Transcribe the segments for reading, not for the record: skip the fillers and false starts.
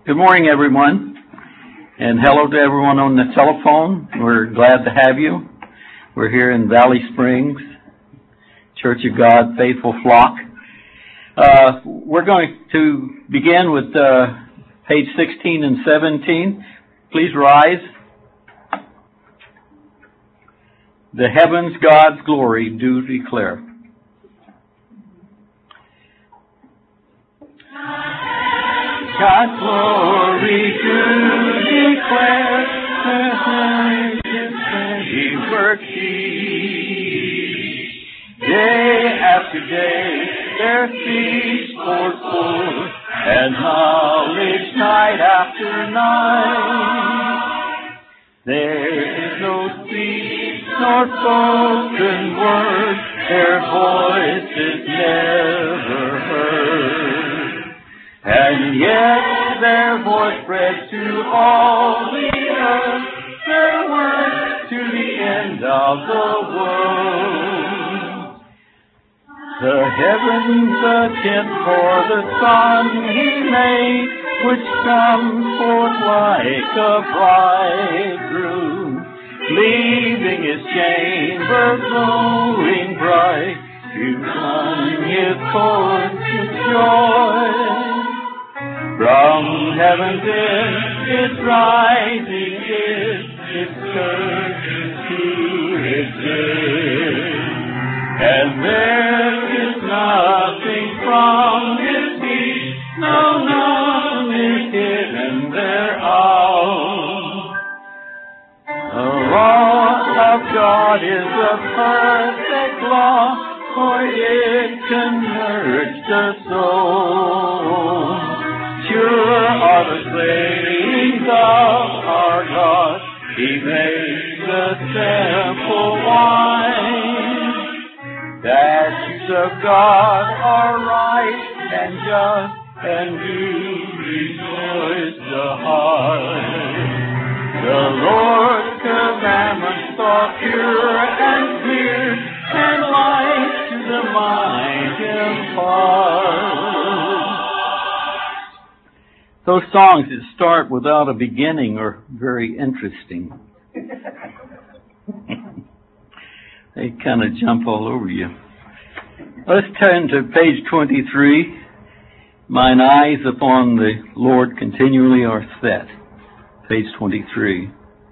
Good morning, everyone, and hello to everyone on the telephone. We're glad to have you. We're here in Valley Springs, Church of God, Faithful Flock. We're going to begin with page 16 and 17. Please rise. The heavens God's glory do declare. God's glory to declare, His work He. Day after day their speech pours forth, and knowledge night after night. There is no speech nor spoken word, their voice is never heard. And yet their voice spreads to all the earth, their words to the end of the world. The heavens a tent for the sun He made, which comes forth like a bridegroom, leaving his chamber glowing bright, to run his course with joy. From heaven's end, its rising is, its curtain to exist. And there is nothing from His feet, no, none is hidden thereof. The law of God is a perfect law, for it can nourish the soul. Sure are the sayings of our God, He makes the simple wise. Statutes of God are right and just, and do rejoice the heart. The Lord's commandments are pure and clear, and light to the mind impart. Those songs that start without a beginning are very interesting. They kind of jump all over you. Let's turn to page 23. Mine eyes upon the Lord continually are set. Page 23.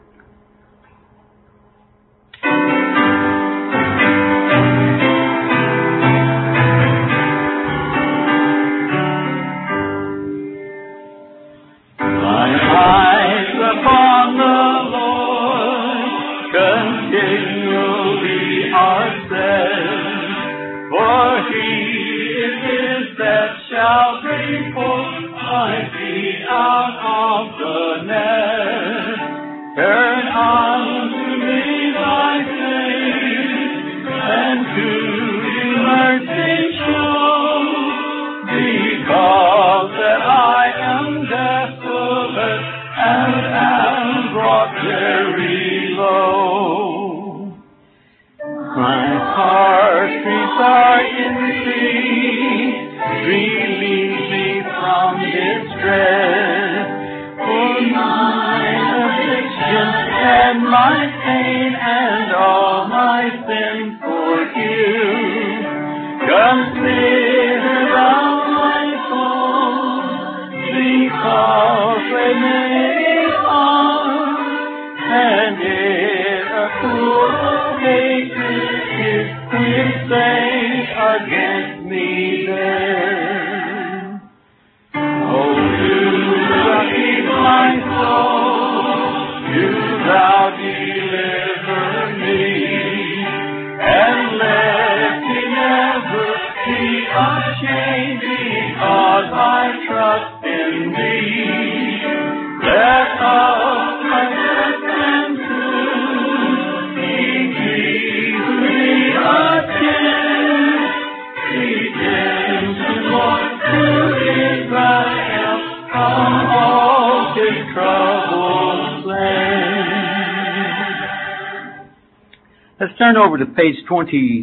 Let's turn over to page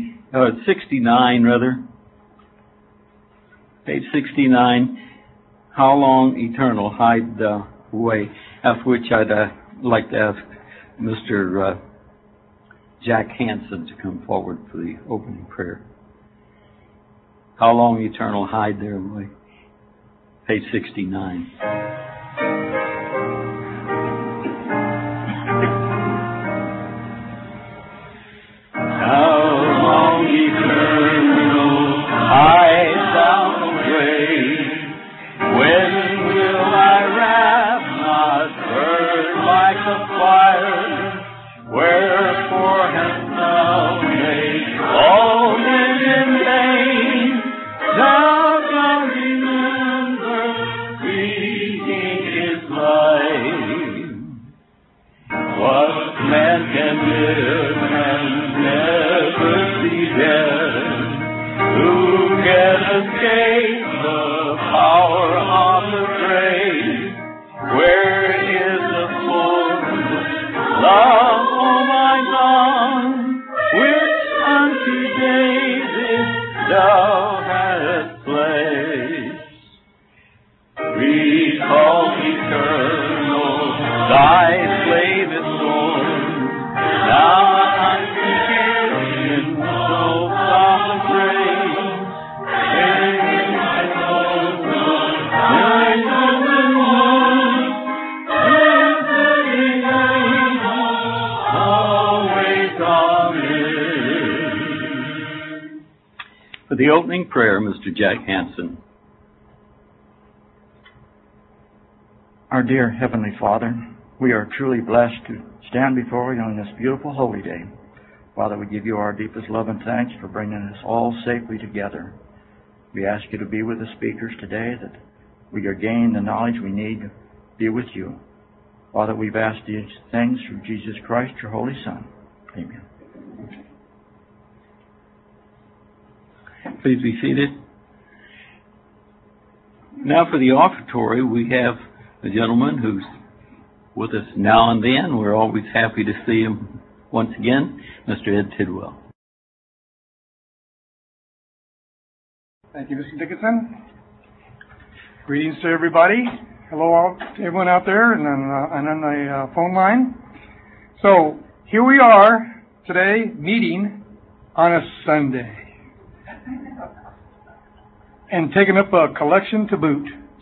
69, rather. Page 69. How long eternal hide the way? After which I'd like to ask Mr. Jack Hansen to come forward for the opening prayer. How long eternal hide their way? Page 69. How long eternal hide thou away? When will thy wrath not burn like a fire? Wherefore hast thou made all men in vain? Thou dost remember breathing is life. What man can live and never see death? Who can escape the power of the grave? Where is the fullness, love, O my God, which unto David thou hast placed? Recall eternal, thy slave is born. Now I'm in so far the grave. For the opening prayer, Mr. Jack Hansen. Our dear Heavenly Father, we are truly blessed to stand before you on this beautiful holy day. Father, we give you our deepest love and thanks for bringing us all safely together. We ask you to be with the speakers today, that we are gaining the knowledge we need to be with you. Father, we've asked these things through Jesus Christ, your Holy Son. Amen. Please be seated. Now for the offertory, we have a gentleman who's with us now and then. We're always happy to see him once again, Mr. Ed Tidwell. Thank you, Mr. Dickinson. Greetings to everybody. Hello to everyone out there and on the phone line. So here we are today meeting on a Sunday and taking up a collection to boot.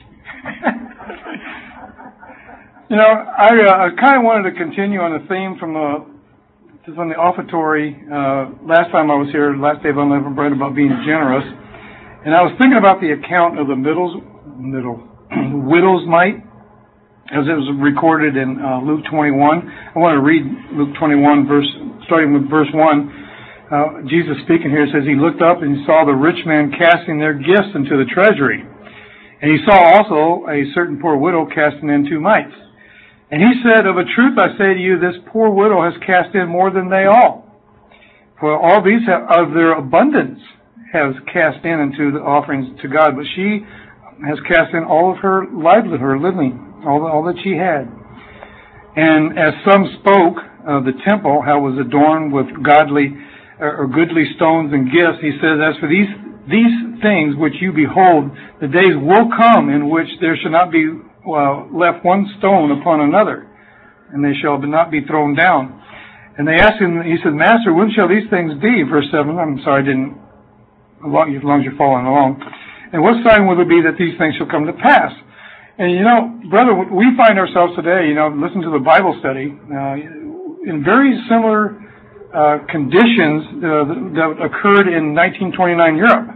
You know, I kind of wanted to continue on the theme from the offertory. Last time I was here, last day of Unleavened Bread, about being generous. And I was thinking about the account of the widow's mite, as it was recorded in Luke 21. I want to read Luke 21, starting with verse 1. Jesus speaking here says, he looked up and he saw the rich man casting their gifts into the treasury. And he saw also a certain poor widow casting in 2 mites. And he said, of a truth I say to you, this poor widow has cast in more than they all. For all these of their abundance has cast in into the offerings to God. But she has cast in all of her livelihood, her living, all that she had. And as some spoke of the temple, how it was adorned with goodly stones and gifts, he says, as for these things which you behold, the days will come in which there shall not be left one stone upon another, and they shall not be thrown down. And they asked him, he said, Master, when shall these things be? Verse 7, I'm sorry, as long as you're following along. And what sign will it be that these things shall come to pass? And you know, brother, we find ourselves today, listen to the Bible study, in very similar conditions that occurred in 1929 Europe.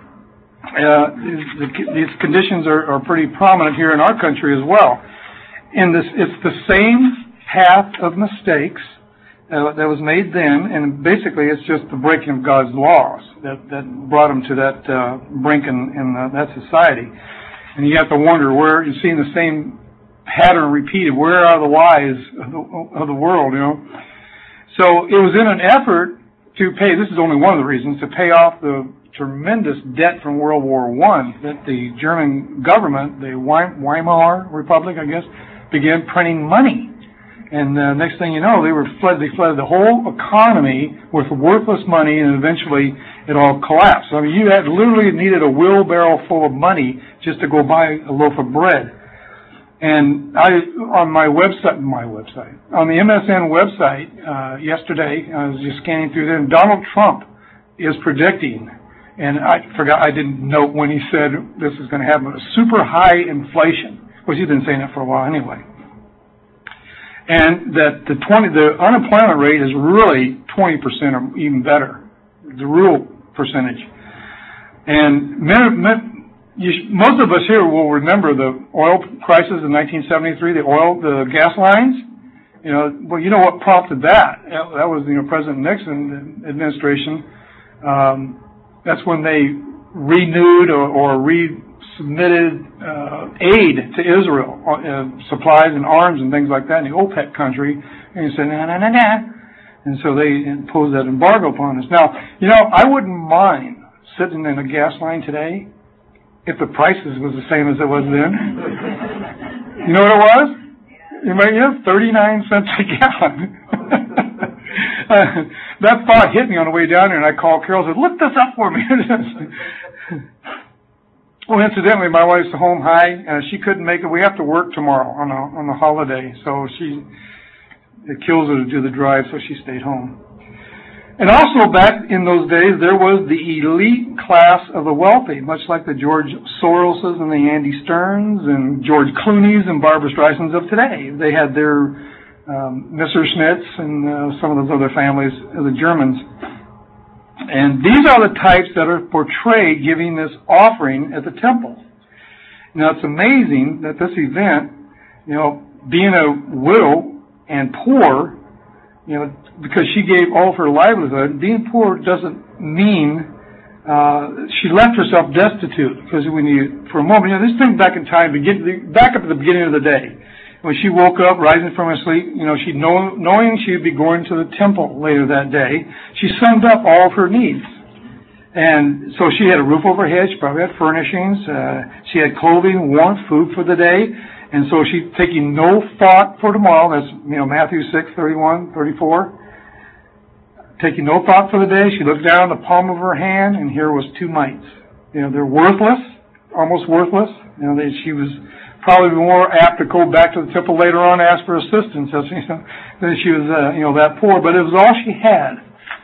These conditions are pretty prominent here in our country as well. And it's the same path of mistakes that was made then, and basically it's just the breaking of God's laws that brought them to that brink in that society. And you have to wonder where you're seeing the same pattern repeated. Where are the lies of the world, So it was in an effort to pay, this is only one of the reasons, to pay off the tremendous debt from World War I that the German government, the Weimar Republic, I guess, began printing money. And next thing you know, they flooded the whole economy with worthless money, and eventually it all collapsed. I mean, you had literally needed a wheelbarrow full of money just to go buy a loaf of bread. And on the MSN website yesterday, I was just scanning through there, and Donald Trump is predicting, and I didn't note when he said this is going to happen, a super high inflation, which he's been saying that for a while anyway. And that the unemployment rate is really 20% or even better, the real percentage. And most of us here will remember the oil crisis in 1973, the gas lines. Well, you know what prompted that? That was President Nixon administration. That's when they renewed or resubmitted aid to Israel, supplies and arms and things like that in the OPEC country. And he said, nah. And so they imposed that embargo upon us. Now, I wouldn't mind sitting in a gas line today if the prices was the same as it was then. You know what it was? You might have 39 cents a gallon. That thought hit me on the way down there, and I called Carol and said, look this up for me. Well, incidentally, my wife's home high. She couldn't make it. We have to work tomorrow on a holiday, so it kills her to do the drive, so she stayed home. And also back in those days, there was the elite class of the wealthy, much like the George Soroses and the Andy Stearns and George Clooney's and Barbara Streisands of today. They had their Messerschmitts and some of those other families of the Germans. And these are the types that are portrayed giving this offering at the temple. Now, it's amazing that this event, being a widow and poor, because she gave all of her livelihood, being poor doesn't mean she left herself destitute. Because for a moment, this thing back in time, back up at the beginning of the day, when she woke up, rising from her sleep, she knowing she would be going to the temple later that day, she summed up all of her needs. And so she had a roof over her head, she probably had furnishings, she had clothing, warmth, food for the day, and so she's taking no thought for tomorrow. That's, Matthew 6:31, 34. Taking no thought for the day, she looked down the palm of her hand, and here was 2 mites. They're worthless, almost worthless. She was probably more apt to go back to the temple later on and ask for assistance, than she was, that poor. But it was all she had.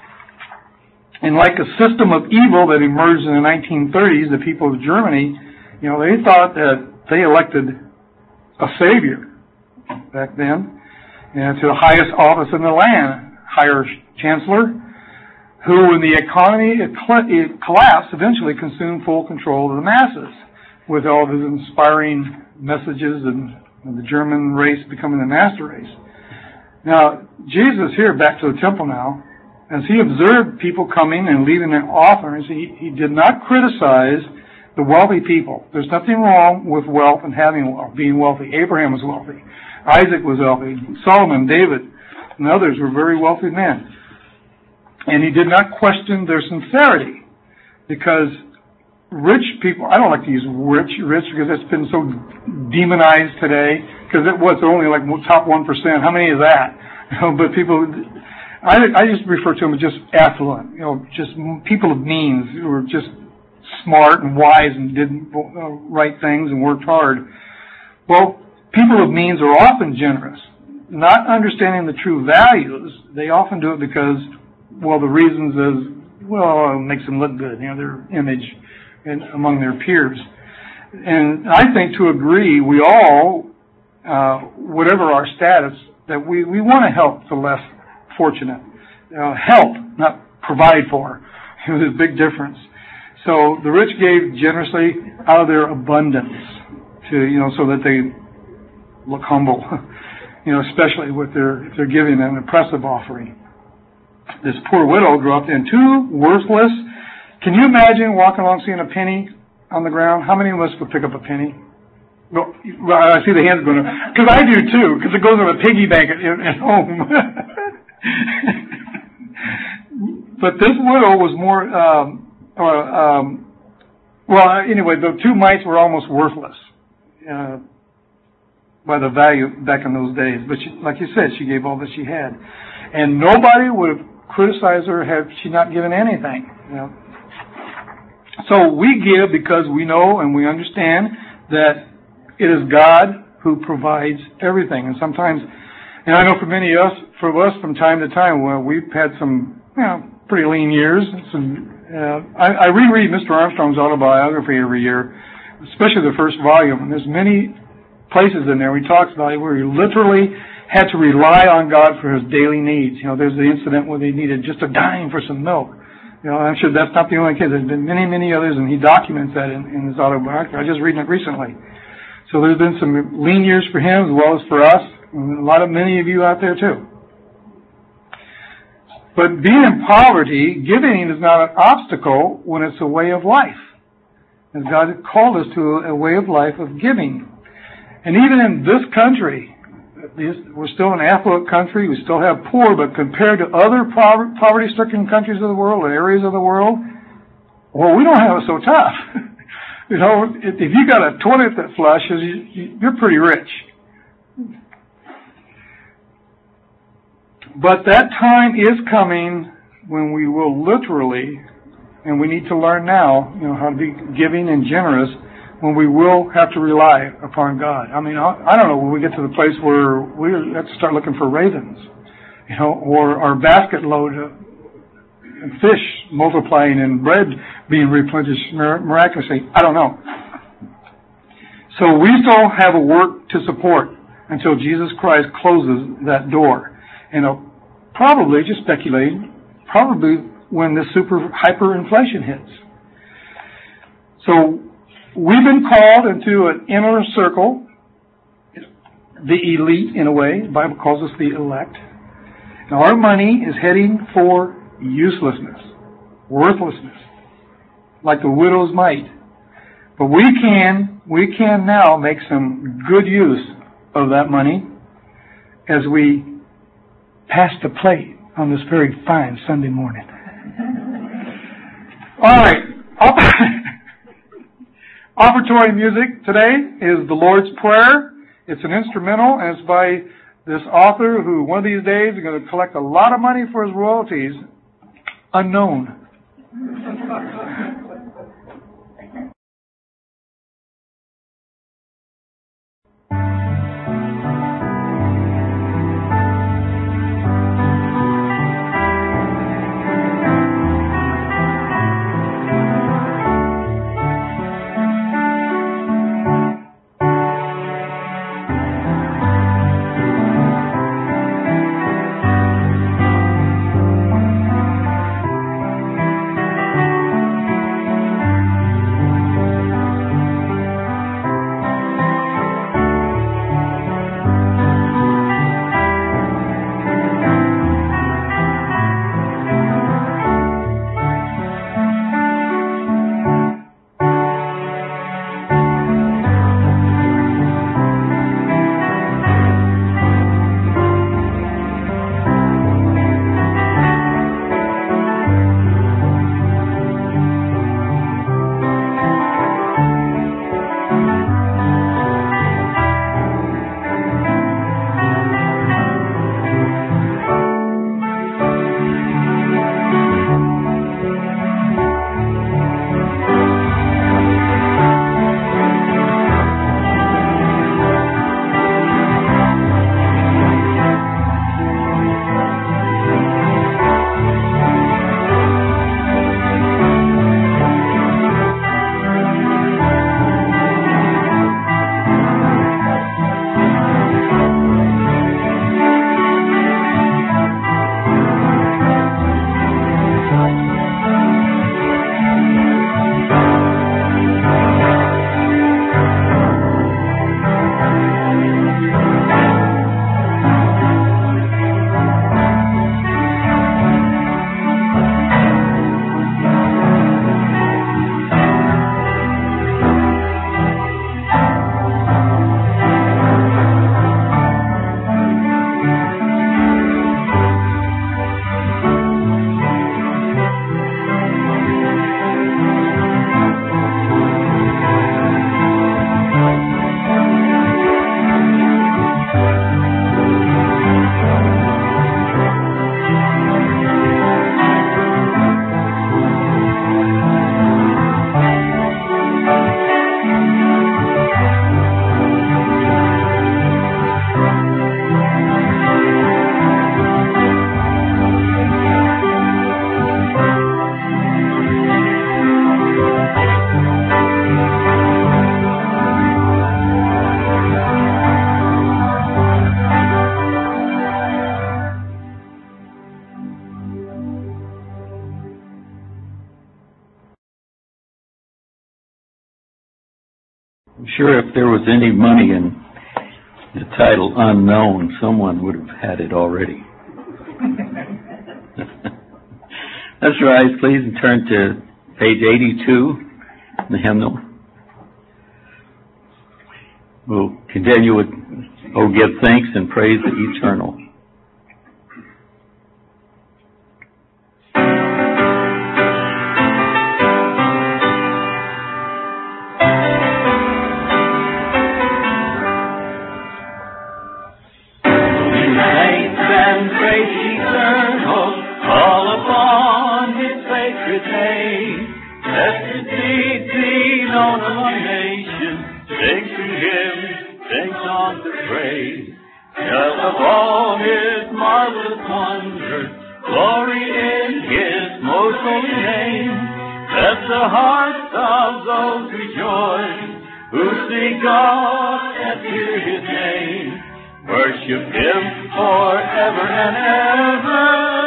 And like a system of evil that emerged in the 1930s, the people of Germany, they thought that they elected a savior back then, to the highest office in the land, higher chancellor, who, when the economy collapsed, eventually consumed full control of the masses with all of his inspiring messages and the German race becoming the master race. Now, Jesus here, back to the temple now, as he observed people coming and leaving their offerings, he did not criticize the wealthy people. There's nothing wrong with wealth and having wealth, being wealthy. Abraham was wealthy. Isaac was wealthy. Solomon, David, and others were very wealthy men. And he did not question their sincerity, because rich people, I don't like to use rich because it's been so demonized today, because it was only like top 1%. How many is that? But people, I just refer to them as just affluent, just people of means who were just smart and wise and did right things and worked hard. Well, people of means are often generous. Not understanding the true values, they often do it because, the reasons is, it makes them look good, their image among their peers. And I think, to agree, we all, whatever our status, that we want to help the less fortunate. Help, not provide for. There's a big difference. So the rich gave generously out of their abundance to, so that they look humble, especially with their giving an impressive offering. This poor widow dropped in 2 worthless. Can you imagine walking along seeing a penny on the ground? How many of us would pick up a penny? Well, I see the hands going up. Because I do too, because it goes in a piggy bank at home. But this widow was more, anyway, the 2 mites were almost worthless. by the value back in those days. But she, like you said, she gave all that she had. And nobody would have criticized her had she not given anything. You know? So we give because we know and we understand that it is God who provides everything. And sometimes, and I know for many of us, from time to time, well, we've had some, pretty lean years. I reread Mr. Armstrong's autobiography every year, especially the first volume. And there's many places in there he talks about it where he literally had to rely on God for his daily needs. There's the incident where they needed just a dime for some milk. I'm sure that's not the only case. There's been many, many others, and he documents that in his autobiography. I just read it recently. So there's been some lean years for him as well as for us, and many of you out there too. But being in poverty, giving is not an obstacle when it's a way of life. And God called us to a way of life of giving. And even in this country, we're still an affluent country, we still have poor, but compared to other poverty-stricken countries of the world or areas of the world, well, we don't have it so tough. If you got a toilet that flushes, you're pretty rich. But that time is coming when we will literally, and we need to learn now, how to be giving and generous, when we will have to rely upon God. I don't know when we get to the place where we have to start looking for ravens, or our basket load of fish multiplying and bread being replenished miraculously. I don't know. So we still have a work to support until Jesus Christ closes that door. And probably, just speculating, probably when the hyperinflation hits. So we've been called into an inner circle, the elite in a way. The Bible calls us the elect. Now our money is heading for uselessness, worthlessness, like the widow's mite. But we can now make some good use of that money as we pass the plate on this very fine Sunday morning. All right. Offertory music today is the Lord's Prayer. It's an instrumental, and it's by this author who one of these days is going to collect a lot of money for his royalties, unknown. I'm sure if there was any money in the title Unknown, someone would have had it already. Let's rise, please, and turn to page 82, the hymnal. We'll continue with, "Oh, give thanks and praise the eternal." Worship Him forever and ever.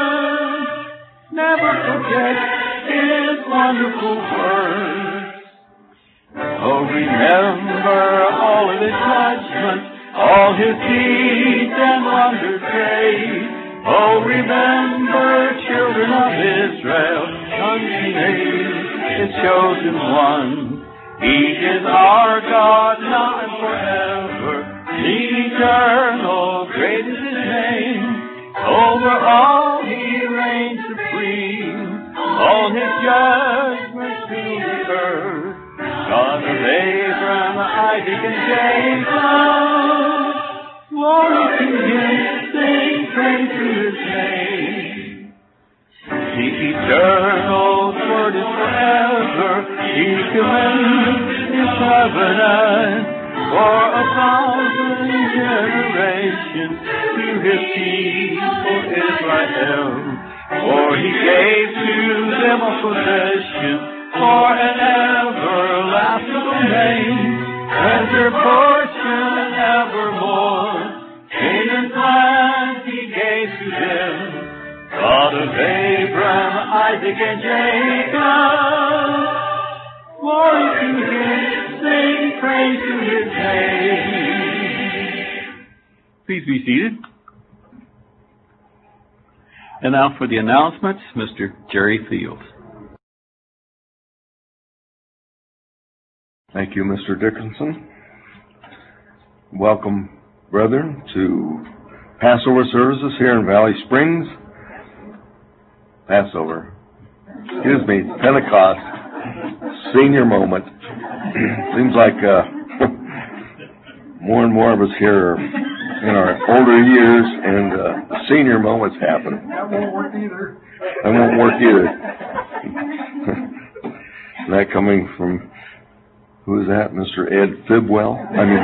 Never forget His wonderful words. Oh, remember all of His judgments, all His deeds and wonders great. Oh, remember, children of Israel, His chosen one. He is our God, now and forever. The eternal, great is His name. Over all He reigns supreme. All His judgments fill the earth. God of Abraham, Isaac, and Jacob. Glory to Him, sing praise to His name. The eternal word is forever. He commends His covenant. For 1,000 generations to His people Israel. For He gave to them a possession for an everlasting domain, as their portion evermore. Canaan's land He gave to them, God of Abraham, Isaac, and Jacob. Glory to Him, sing praise to His name. Please be seated. And now for the announcements, Mr. Jerry Fields. Thank you, Mr. Dickinson. Welcome, brethren, to Passover services here in Valley Springs. Pentecost. Senior moment. Seems like more and more of us here are in our older years, and the senior moment's happening. That won't work either. That won't work either. That coming from, who is that? Mr. Ed Fibwell?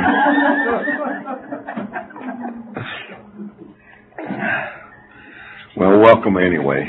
Well, welcome anyway.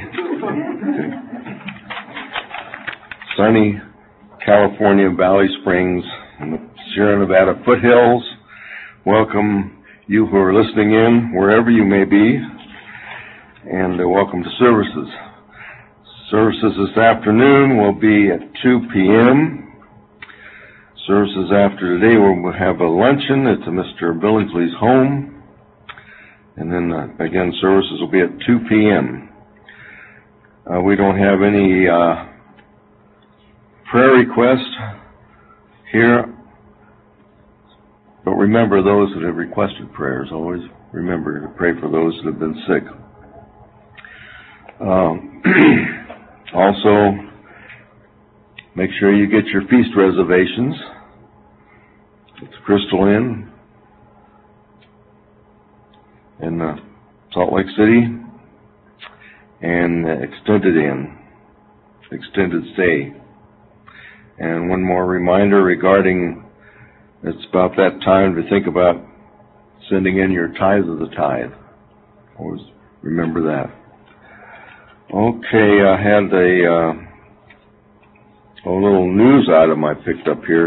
Sunny California, Valley Springs, and the Sierra Nevada foothills. Welcome you who are listening in, wherever you may be, and welcome to services. Services this afternoon will be at 2 p.m. Services after today, we'll have a luncheon at Mr. Billingsley's home. And then, again, services will be at 2 p.m. We don't have any prayer requests here. But remember those that have requested prayers. Always remember to pray for those that have been sick. Also, make sure you get your feast reservations. It's Crystal Inn in Salt Lake City, and Extended Inn, extended stay. And one more reminder regarding, it's about that time to think about sending in your tithe of the tithe. Always remember that. Okay, I had a little news item I picked up here,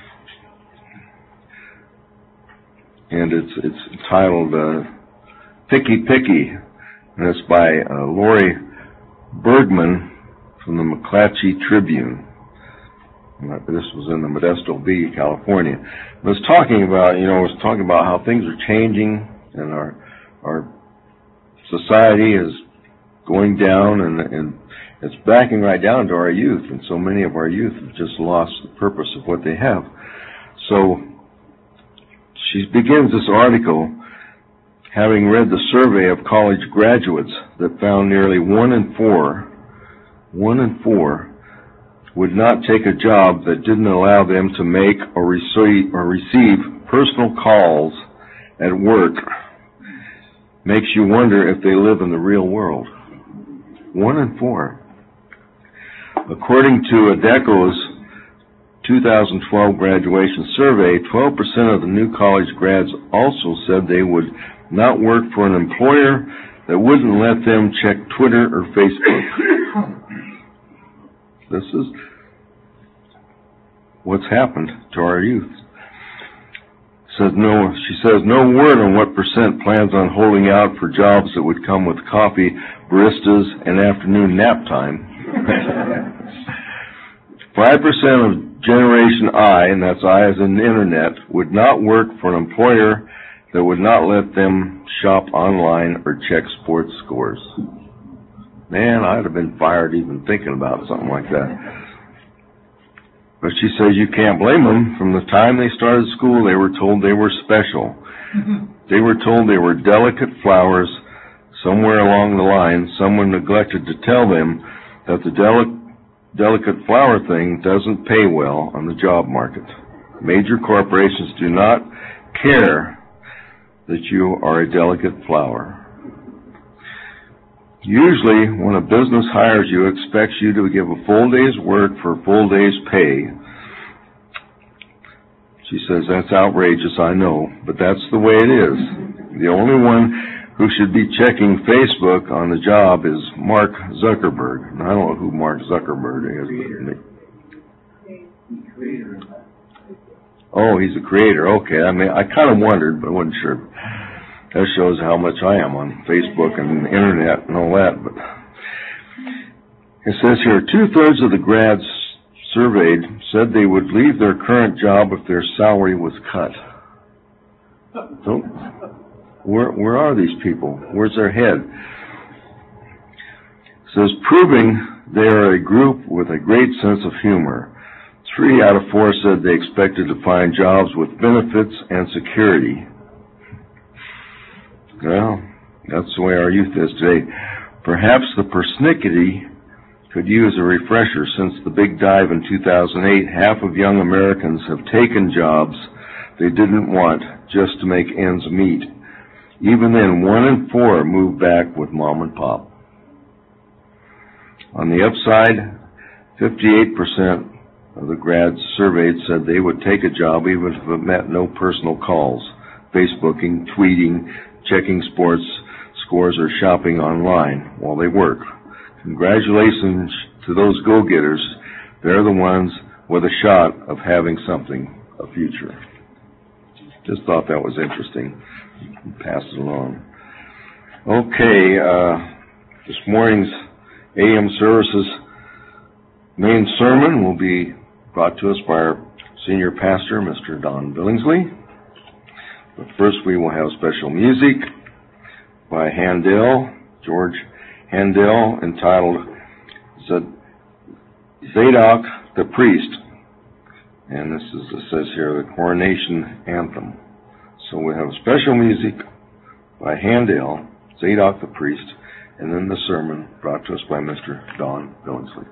and it's titled Picky Picky, and it's by Lori Bergman from the McClatchy Tribune. This was in the Modesto Bee, California. It was talking about how things are changing and our society is going down, and it's backing right down to our youth, and so many of our youth have just lost the purpose of what they have. So she begins this article having read the survey of college graduates that found nearly 1 in 4 would not take a job that didn't allow them to make or receive personal calls at work. Makes you wonder if they live in the real world. 1 in 4. According to Adecco's 2012 graduation survey, 12% of the new college grads also said they would not work for an employer that wouldn't let them check Twitter or Facebook. This is what's happened to our youth. She says no word on what percent plans on holding out for jobs that would come with coffee, baristas, and afternoon nap time. 5% of Generation I, and that's I as in the internet, would not work for an employer that would not let them shop online or check sports scores. Man, I'd have been fired even thinking about something like that. But she says you can't blame them. From the time they started school, they were told they were special. They were told they were delicate flowers. Somewhere along the line, someone neglected to tell them that the delicate flower thing doesn't pay well on the job market. Major corporations do not care that you are a delicate flower. Usually, when a business hires you, it expects you to give a full day's work for a full day's pay. She says, that's outrageous, I know, but that's the way it is. The only one who should be checking Facebook on the job is Mark Zuckerberg. And I don't know who Mark Zuckerberg is. Oh, he's a creator. Okay, I kind of wondered, but I wasn't sure. That shows how much I am on Facebook and the internet and all that. But it says here, 2/3 of the grads surveyed said they would leave their current job if their salary was cut. So, where are these people? Where's their head? It says, proving they are a group with a great sense of humor. 3 out of 4 said they expected to find jobs with benefits and security. Well, that's the way our youth is today. Perhaps the persnickety could use a refresher. Since the big dive in 2008, half of young Americans have taken jobs they didn't want just to make ends meet. Even then, 1 in 4 moved back with mom and pop. On the upside, 58% of the grads surveyed said they would take a job even if it meant no personal calls, Facebooking, tweeting, checking sports scores, or shopping online while they work. Congratulations to those go-getters. They're the ones with a shot of having something, a future. Just thought that was interesting. Pass it along. Okay, this morning's AM services main sermon will be brought to us by our senior pastor, Mr. Don Billingsley. But first we will have special music by Handel, George Handel, entitled Zadok the Priest. And this is, it says here, the coronation anthem. So we have special music by Handel, Zadok the Priest, and then the sermon brought to us by Mr. Don Billingsley.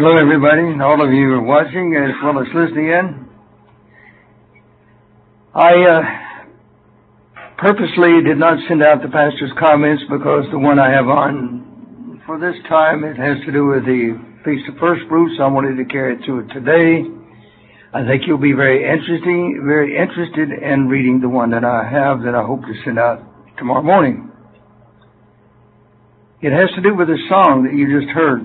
Hello, everybody, and all of you who are watching as well as listening in. I purposely did not send out the pastor's comments because the one I have on for this time, it has to do with the Feast of First Fruits. I wanted to carry it through it today. I think you'll be very interested in reading the one that I have that I hope to send out tomorrow morning. It has to do with the song that you just heard.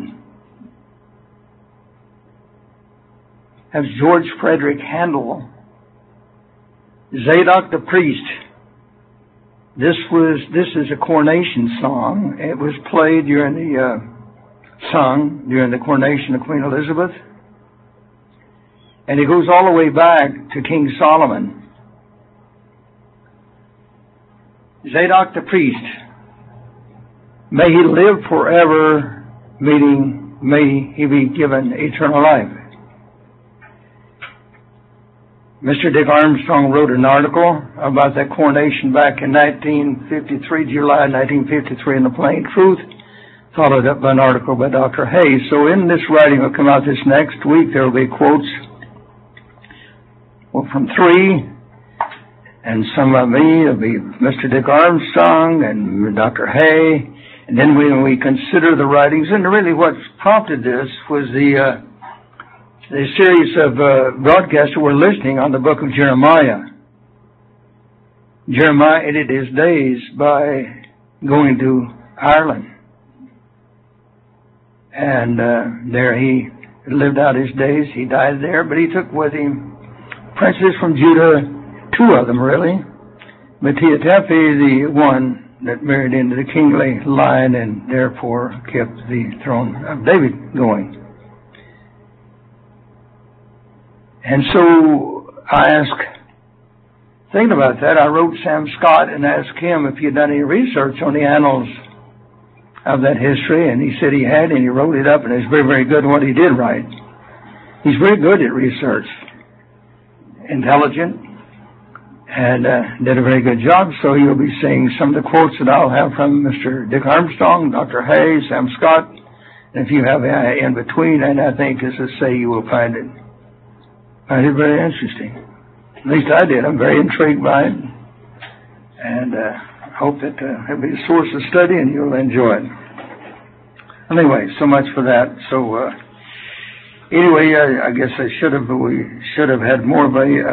That's George Frederick Handel, Zadok the Priest. This is a coronation song. It was played sung during the coronation of Queen Elizabeth. And it goes all the way back to King Solomon. Zadok the Priest, may he live forever, meaning may he be given eternal life. Mr. Dick Armstrong wrote an article about that coronation back in 1953, July 1953 in the Plain Truth, followed up by an article by Dr. Hayes. So in this writing will come out this next week, there will be quotes from three, and some of me, it'll be Mr. Dick Armstrong and Dr. Hay, and then when we consider the writings, and really what prompted this was the series of broadcasts we're listening on the book of Jeremiah. Jeremiah ended his days by going to Ireland. And there he lived out his days. He died there, but he took with him princes from Judah, two of them really. Methiatapi, the one that married into the kingly line and therefore kept the throne of David going. And so I thinking about that, I wrote Sam Scott and asked him if he had done any research on the annals of that history, and he said he had, and he wrote it up, and it's very, very good what he did write. He's very good at research, intelligent, and did a very good job, so you'll be seeing some of the quotes that I'll have from Mr. Dick Armstrong, Dr. Hayes, Sam Scott, and if you have in between, and I think, as I say, you will find it very interesting. At least I did. I'm very intrigued by it. And I hope that it'll be a source of study and you'll enjoy it. Anyway, so much for that. So, anyway, I guess we should have had more of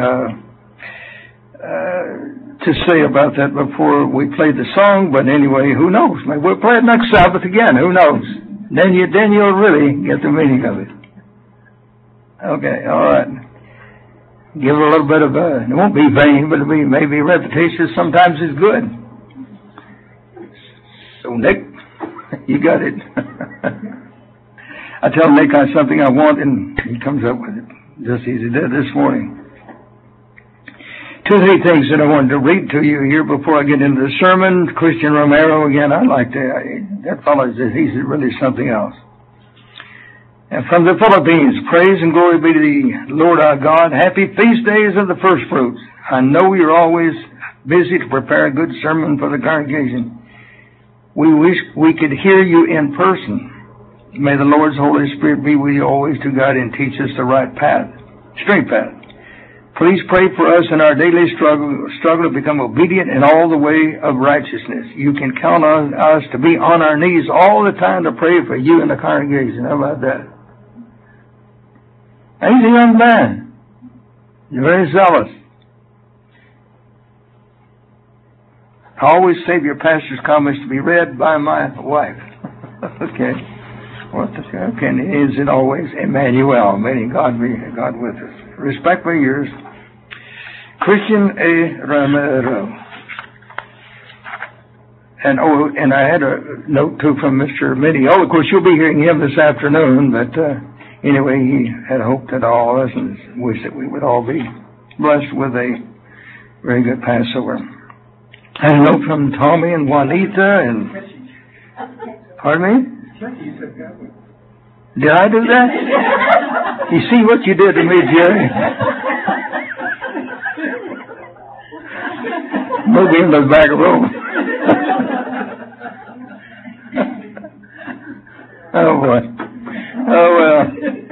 to say about that before we played the song. But anyway, who knows? Maybe we'll play it next Sabbath again. Who knows? Then you'll really get the meaning of it. Okay, all right. Give it a little bit of it won't be vain, but it'll be maybe repetitious. Sometimes it's good. So Nick, you got it. I tell Nick something I want, and he comes up with it, just as he did this morning. 2 or 3 things that I wanted to read to you here before I get into the sermon. Christian Romero, again, I like that fellow, he's really something else. And from the Philippines, praise and glory be to the Lord our God. Happy feast days of the first fruits. I know you're always busy to prepare a good sermon for the congregation. We wish we could hear you in person. May the Lord's Holy Spirit be with you always to guide and teach us the right path, straight path. Please pray for us in our daily struggle to become obedient in all the way of righteousness. You can count on us to be on our knees all the time to pray for you and the congregation. How about that? He's a young man. He's very zealous. I always save your pastor's comments to be read by my wife. Okay. Okay, and is it always Emmanuel, meaning God with us. Respectfully yours, Christian A. Romero. And I had a note too from Mr. Mitty. Of course, you'll be hearing him this afternoon, but anyway, he had hoped that all of us and wished that we would all be blessed with a very good Passover. I had a note from Tommy and Juanita and... Pardon me? Did I do that? You see what you did to me, Jerry? Maybe in the back room. Oh, boy. Oh, well.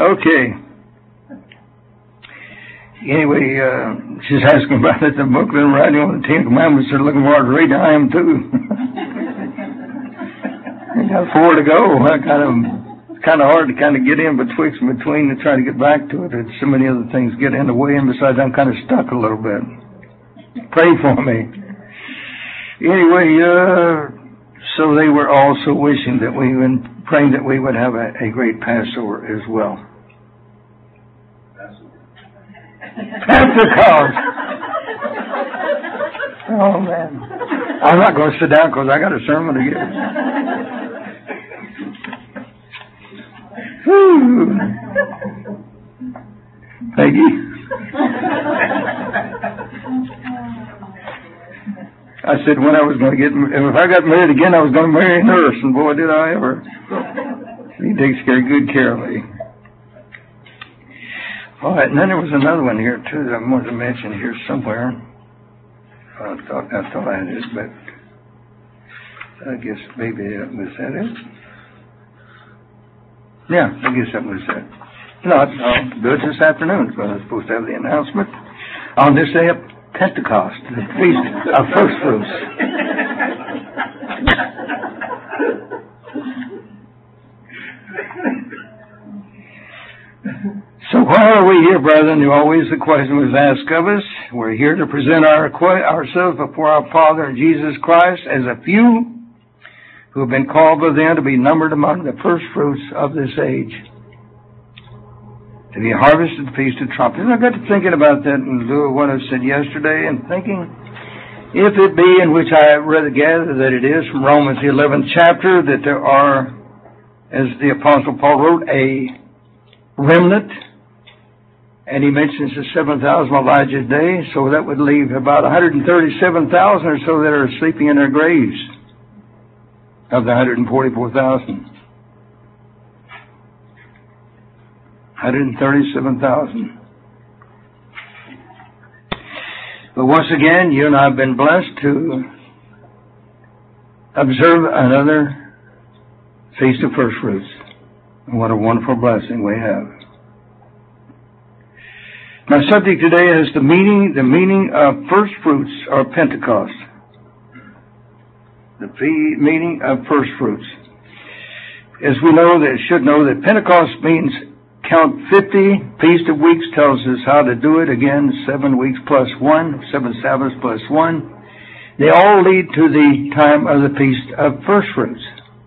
Okay. Anyway, she's asking about it, the booklet and writing on the Ten Commandments. They're looking forward to reading. I am too. I got 4 to go. It's kind of hard to kind of get in between and try to get back to it. There's so many other things get in the way, and besides, I'm kind of stuck a little bit. Pray for me. Anyway, so they were also wishing that we would, praying that we would have a great Passover as well. Pentecost. Oh man, I'm not going to sit down because I got a sermon to give. Whew. Peggy. I said when I was going to get, if I got married again, I was going to marry a nurse, and boy, did I ever. He takes good care of me. All right, and then there was another one here, too, that I wanted to mention here somewhere. I thought I had it, but I guess maybe that was that it. Yeah, I guess that was it. No, I'll do it this afternoon, because I'm supposed to have the announcement on this day of Pentecost, the Feast of First Fruits. So why are we here, brethren? Always the question was asked of us. We're here to present ourselves before our Father Jesus Christ as a few who have been called by them to be numbered among the first fruits of this age, to be harvested at the Feast of Trumpets. And I got to thinking about that in lieu of what I said yesterday, and thinking, if it be, in which I rather gather that it is from Romans the 11th chapter, that there are, as the Apostle Paul wrote, a remnant, and he mentions the 7,000 Elijah's day, so that would leave about 137,000 or so that are sleeping in their graves of the 144,000. 137,000. But once again, you and I have been blessed to observe another Feast of First Fruits. And what a wonderful blessing we have. My subject today is the meaning of first fruits or Pentecost. The meaning of first fruits. As we know, should know that Pentecost means count 50. Feast of Weeks tells us how to do it. Again, 7 weeks plus 1, 7 Sabbaths plus 1. They all lead to the time of the Feast of First Fruits.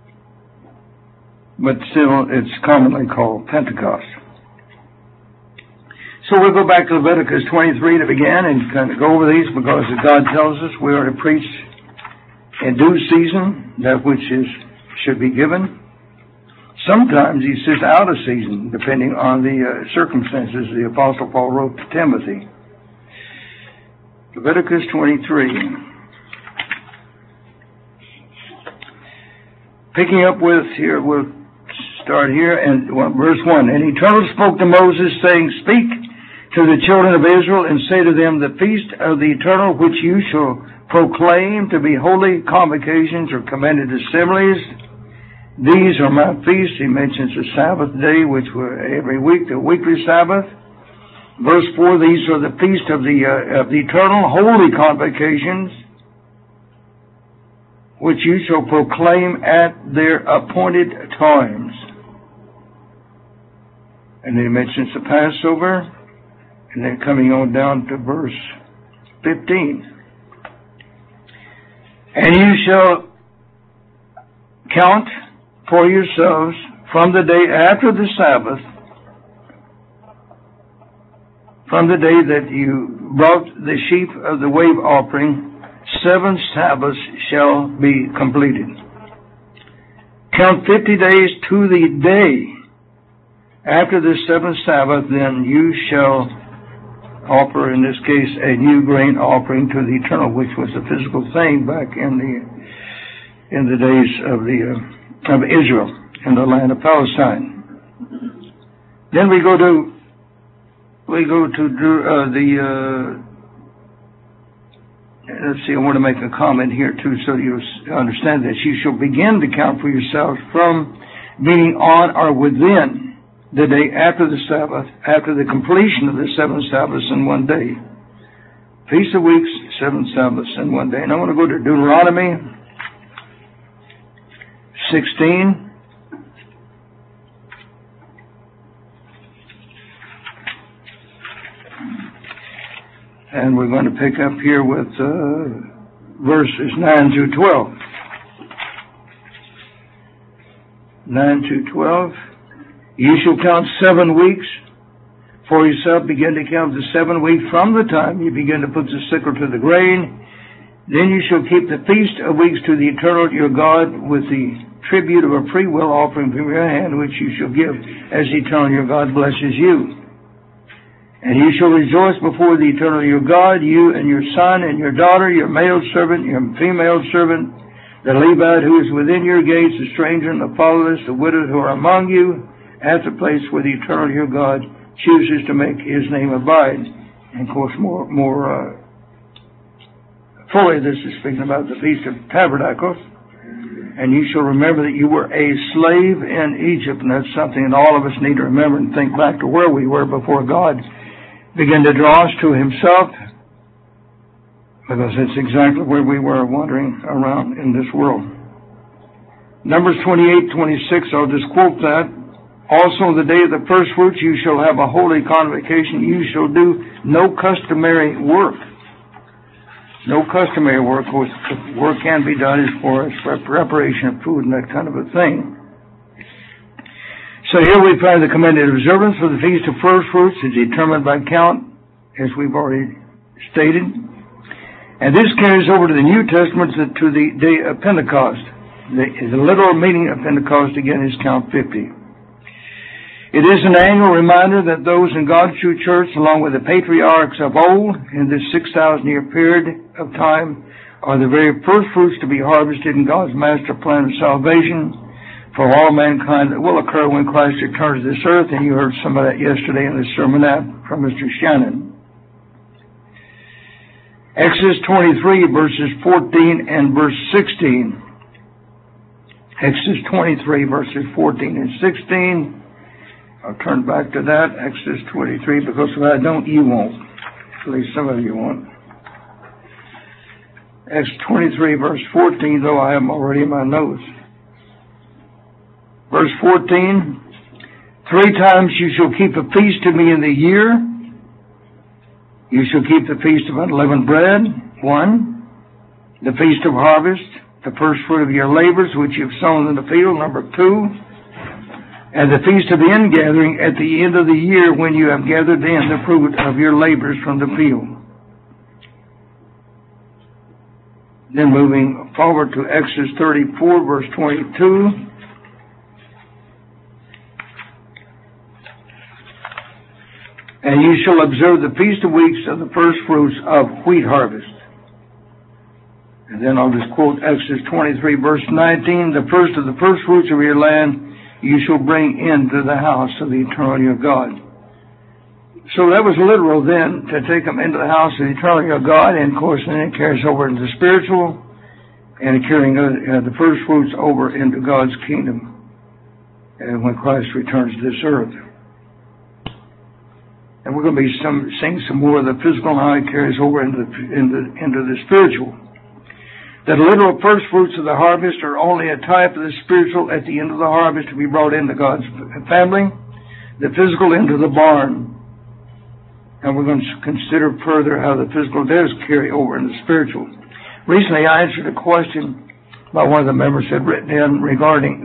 But still, it's commonly called Pentecost. So we'll go back to Leviticus 23 to begin and kind of go over these, because God tells us we are to preach in due season that which should be given. Sometimes he says out of season, depending on the circumstances the Apostle Paul wrote to Timothy. Leviticus 23. Picking up with here, we'll start here and verse 1. And the Eternal spoke to Moses, saying, Speak to the children of Israel, and say to them, The feast of the Eternal, which you shall proclaim to be holy convocations or commended assemblies, these are my feasts. He mentions the Sabbath day, which were every week, the weekly Sabbath. Verse 4, these are the feast of the eternal holy convocations, which you shall proclaim at their appointed times. And then he mentions the Passover, and then coming on down to verse 15. And you shall count for yourselves from the day after the Sabbath, from the day that you brought the sheaf of the wave offering, 7 Sabbaths shall be completed. Count 50 days to the day after the 7th Sabbath, then you shall offer, in this case, a new grain offering to the Eternal, which was a physical thing back in the days of Israel in the land of Palestine. Then we go to let's see, I want to make a comment here too, so you understand this. You shall begin to count for yourselves from being on or within the day after the Sabbath, after the completion of the 7 Sabbaths in one day. Feast of Weeks, 7 Sabbaths in one day. And I want to go to Deuteronomy 16. And we're going to pick up here with verses 9 through 12. 9 through 12. You shall count 7 weeks for yourself. Begin to count the 7 weeks from the time you begin to put the sickle to the grain. Then you shall keep the feast of weeks to the eternal your God with the tribute of a free will offering from your hand, which you shall give as the eternal your God blesses you. And you shall rejoice before the eternal your God, you and your son and your daughter, your male servant, your female servant, the Levite who is within your gates, the stranger and the fatherless, the widow who are among you, at the place where the eternal your God chooses to make his name abide. And of course, more fully, this is speaking about the Feast of Tabernacles. And you shall remember that you were a slave in Egypt, and that's something that all of us need to remember and think back to where we were before God began to draw us to himself, because it's exactly where we were wandering around in this world. Numbers 28:26, I'll just quote that. Also, the day of the first fruits, you shall have a holy convocation. You shall do no customary work. No customary work. Of course, work can be done as far as preparation of food and that kind of a thing. So here we find the commended observance for the Feast of First Fruits is determined by count, as we've already stated. And this carries over to the New Testament to the day of Pentecost. The literal meaning of Pentecost, again, is count 50. It is an annual reminder that those in God's true church, along with the patriarchs of old, in this 6,000-year period of time, are the very first fruits to be harvested in God's master plan of salvation for all mankind that will occur when Christ returns to this earth. And you heard some of that yesterday in the sermonette from Mr. Shannon. Exodus 23, verses 14 and verse 16. Exodus 23, verses 14 and 16. I'll turn back to that, Exodus 23, because if I don't, you won't. At least some of you won't. Exodus 23, verse 14, though I have them already in my notes. Verse 14, 3 times you shall keep a feast to me in the year. You shall keep the feast of unleavened bread, 1. The feast of harvest, the first fruit of your labors, which you've sown in the field, number 2. And the feast of the ingathering at the end of the year, when you have gathered in the fruit of your labors from the field. Then moving forward to Exodus 34, verse 22. And you shall observe the Feast of Weeks of the first fruits of wheat harvest. And then I'll just quote Exodus 23, verse 19. The first of the first fruits of your land you shall bring into the house of the eternal your God. So that was literal then, to take them into the house of the eternal your God, and of course then it carries over into the spiritual, and carrying the first fruits over into God's kingdom when Christ returns to this earth. And we're going to be seeing some more of the physical and how it carries over into the spiritual. The literal first fruits of the harvest are only a type of the spiritual at the end of the harvest to be brought into God's family, the physical into the barn. And we're going to consider further how the physical does carry over into the spiritual. Recently I answered a question by one of the members had written in regarding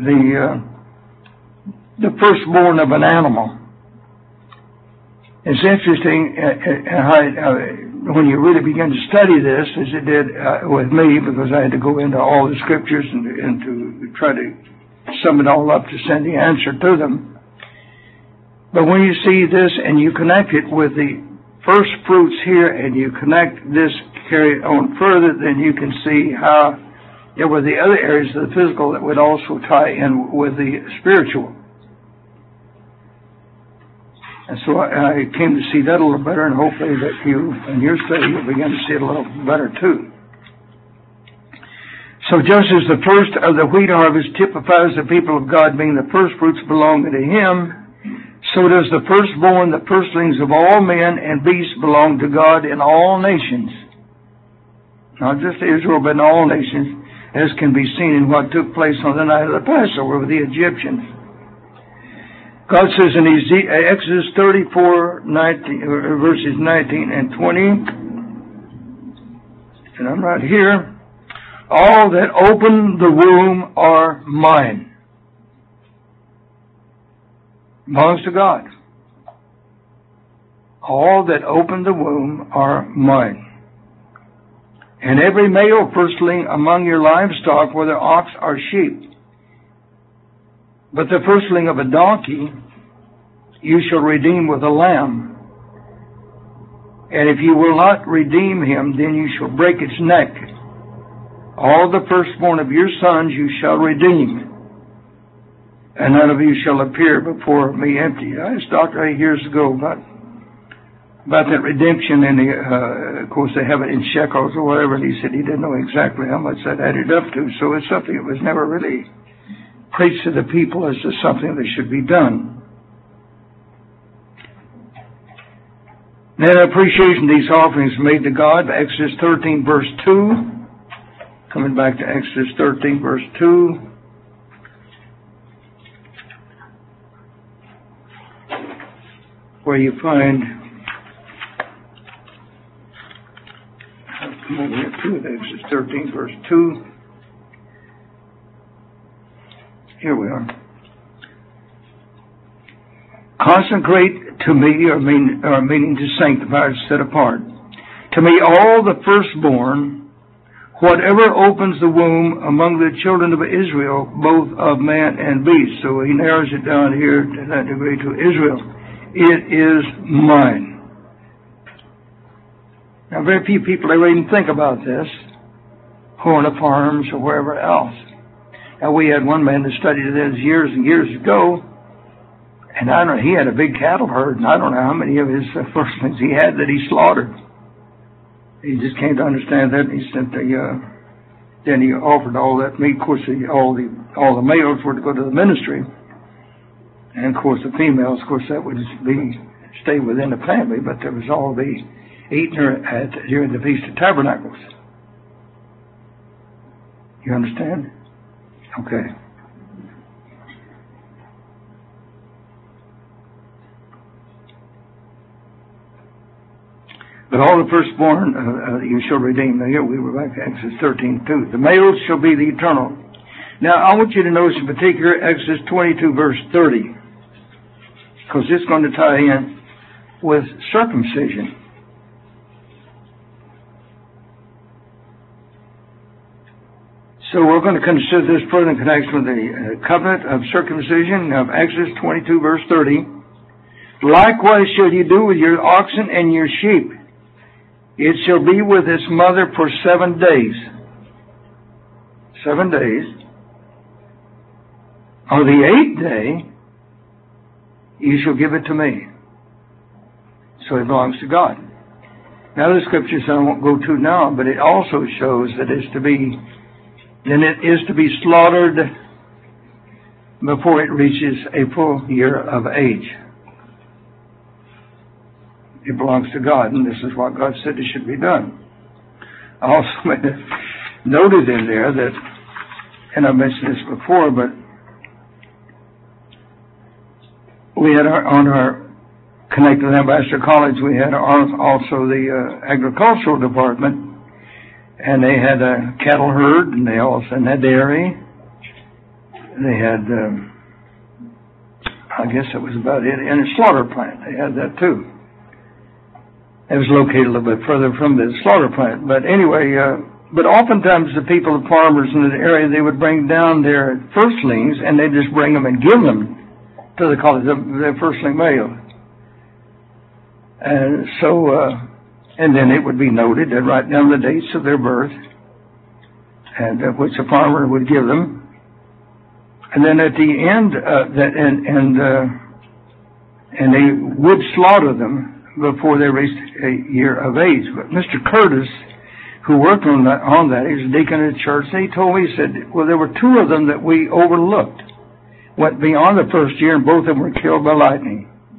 the firstborn of an animal. It's interesting when you really begin to study this, as it did with me, because I had to go into all the scriptures and to try to sum it all up to send the answer to them. But when you see this and you connect it with the first fruits here, and you connect this, carry it on further, then you can see how there were the other areas of the physical that would also tie in with the spiritual. And so I came to see that a little better, and hopefully that you, in your study, you'll begin to see it a little better too. So just as the first of the wheat harvest typifies the people of God being the first fruits belonging to Him, So does the firstborn, the firstlings of all men and beasts belong to God in all nations. Not just Israel, but in all nations, as can be seen in what took place on the night of the Passover with the Egyptians. God says in Exodus 34, verses 19 and 20, and I'm right here, all that open the womb are mine. Belongs to God. All that open the womb are mine. And every male firstling among your livestock, whether ox or sheep. But the firstling of a donkey you shall redeem with a lamb. And if you will not redeem him, then you shall break its neck. All the firstborn of your sons you shall redeem, and none of you shall appear before me empty. I asked Dr. A years ago about that redemption, and of course they have it in shekels or whatever, and he said he didn't know exactly how much that added up to. So it's something that was never really preached to the people as to something that should be done. Then appreciation of these offerings made to God, Exodus 13 verse 2. Coming back to Exodus 13 verse 2. Where you find, come over here to Exodus 13 verse 2. Here we are. Consecrate to me, or meaning to sanctify, or set apart. To me all the firstborn, whatever opens the womb among the children of Israel, both of man and beast. So he narrows it down here to that degree to Israel. It is mine. Now very few people ever even think about this, on the farms or wherever else. Now we had one man that studied this years and years ago, and I don't know, he had a big cattle herd, and I don't know how many of his firstlings he had that he slaughtered. He just came to understand that, and he sent then he offered all that meat. Of course, all the males were to go to the ministry, and of course the females, of course, that would stay within the family, but there was all the eating during the Feast of Tabernacles. You understand? Okay. But all the firstborn you shall redeem. Now here we were back to Exodus 13:2. The males shall be the eternal. Now I want you to notice in particular Exodus 22 verse 30, because it's going to tie in with circumcision. So we're going to consider this further in connection with the covenant of circumcision of Exodus 22 verse 30. Likewise shall you do with your oxen and your sheep. It shall be with its mother for 7 days. 7 days. On the 8th day, you shall give it to me. So it belongs to God. Now the scriptures I won't go to now, but it also shows that it is to be slaughtered before it reaches a full year of age. It belongs to God, and this is what God said it should be done. I also noted in there that, and I mentioned this before, but we had on our Connected Ambassador College, we had also the agricultural department, and they had a cattle herd, and they also had dairy. They had, I guess that was about it, and a slaughter plant. They had that too. It was located a little bit further from the slaughter plant. But anyway, but oftentimes the people, the farmers in the area, they would bring down their firstlings, and they'd just bring them and give them to the college, the firstling male. And so, and then it would be noted and write down the dates of their birth, and which the farmer would give them. And then at the end, and they would slaughter them before they reached a year of age. But Mr. Curtis, who worked on that, he was a deacon in the church, and he told me, he said, well, there were 2 of them that we overlooked. Went beyond the first year, and both of them were killed by lightning.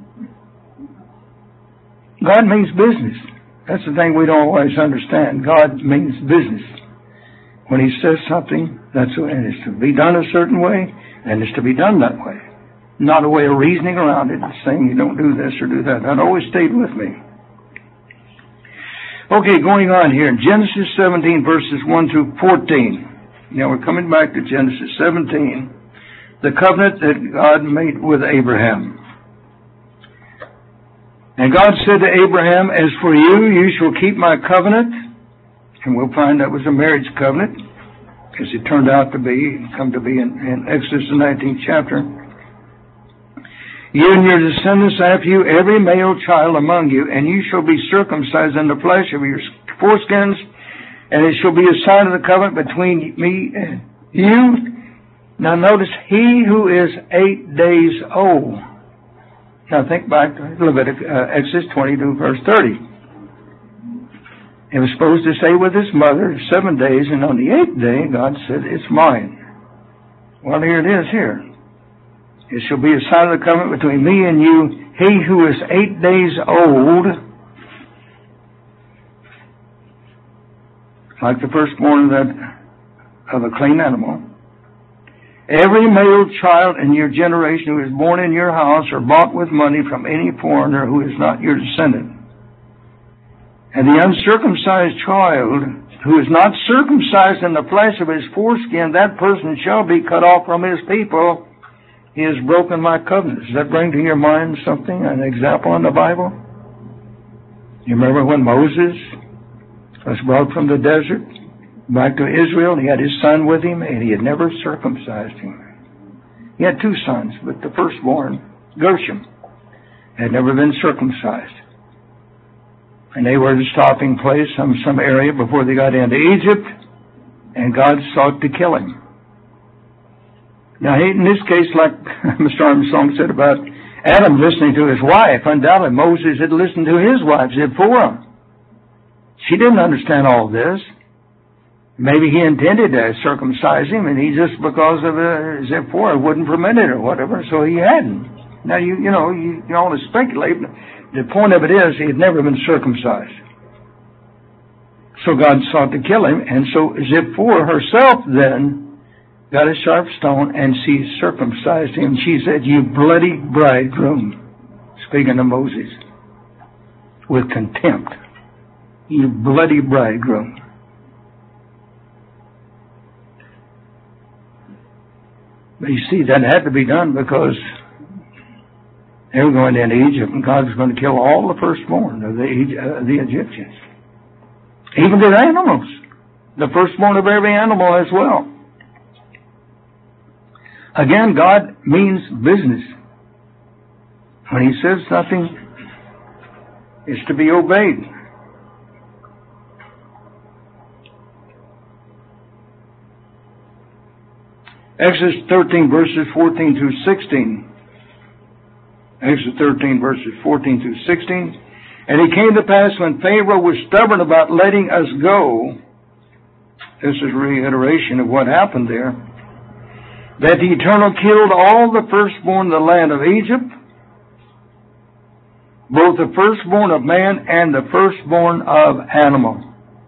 God means business. That's the thing we don't always understand. God means business. When He says something, and it's to be done a certain way, and it's to be done that way. Not a way of reasoning around it, saying you don't do this or do that. That always stayed with me. Okay, going on here. Genesis 17, verses 1 through 14. Now we're coming back to Genesis 17. The covenant that God made with Abraham. And God said to Abraham, as for you, you shall keep my covenant. And we'll find that was a marriage covenant, as it turned out to be, come to be in Exodus the 19th chapter. You and your descendants after you, every male child among you, and you shall be circumcised in the flesh of your foreskins, and it shall be a sign of the covenant between me and you. Now notice, he who is 8 days old. Now think back to Exodus 22, verse 30. He was supposed to stay with his mother 7 days, and on the 8th day, God said, it's mine. Well, here it is here. It shall be a sign of the covenant between me and you. He who is 8 days old, like the firstborn of a clean animal, every male child in your generation who is born in your house or bought with money from any foreigner who is not your descendant. And the uncircumcised child who is not circumcised in the flesh of his foreskin, that person shall be cut off from his people. He has broken my covenant. Does that bring to your mind something, an example in the Bible? You remember when Moses was brought from the desert back to Israel, and he had his son with him, and he had never circumcised him. He had 2 sons, but the firstborn, Gershom, had never been circumcised. And they were at a stopping place, some area before they got into Egypt, and God sought to kill him. Now, in this case, like Mr. Armstrong said about Adam listening to his wife, undoubtedly Moses had listened to his wife, Zipporah. She didn't understand all this. Maybe he intended to circumcise him, and he just, because of Zipporah, wouldn't permit it or whatever, so he hadn't. Now, you all speculate. The point of it is, he had never been circumcised. So God sought to kill him, and so Zipporah herself then got a sharp stone, and she circumcised him. She said, you bloody bridegroom, speaking to Moses, with contempt. You bloody bridegroom. But you see, that had to be done because they were going into Egypt, and God was going to kill all the firstborn of the Egyptians. Even their animals. The firstborn of every animal as well. Again, God means business. When He says something, it's to be obeyed. Exodus 13, verses 14 through 16. Exodus 13, verses 14 through 16. And it came to pass when Pharaoh was stubborn about letting us go, this is a reiteration of what happened there, that the Eternal killed all the firstborn of the land of Egypt, both the firstborn of man and the firstborn of animal.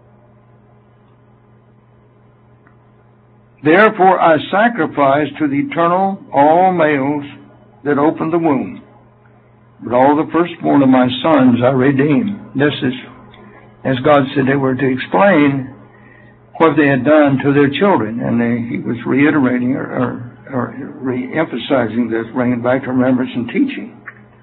Therefore I sacrificed to the Eternal all males that opened the womb, but all the firstborn of my sons I redeemed. This is, as God said, they were to explain what they had done to their children, and He was reiterating or re-emphasizing this, bringing back to remembrance and teaching.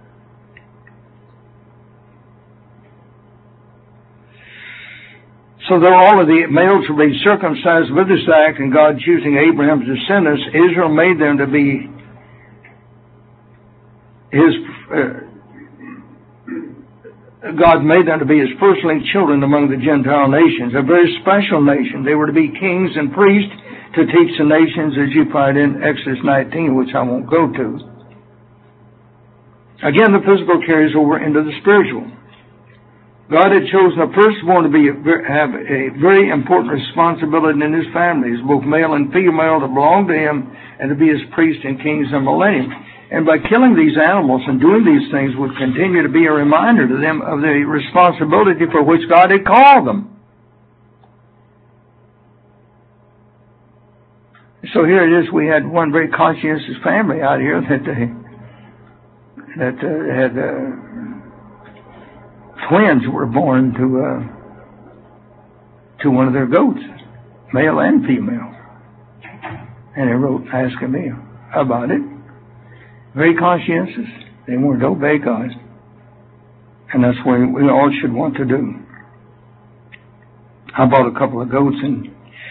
So though all of the males were being circumcised with this act, and God choosing Abraham's descendants, Israel made them to be God made them to be His firstling children among the Gentile nations, a very special nation. They were to be kings and priests to teach the nations, as you find in Exodus 19, which I won't go to. Again, the physical carries over into the spiritual. God had chosen the firstborn to have a very important responsibility in his families, both male and female, to belong to Him and to be His priests and kings in the millennium. And by killing these animals and doing these things would continue to be a reminder to them of the responsibility for which God had called them. So here it is, we had one very conscientious family out here that had twins were born to one of their goats, male and female. And they wrote asking me about it. Very conscientious. They weren't obey God. And that's what we all should want to do. I bought a couple of goats in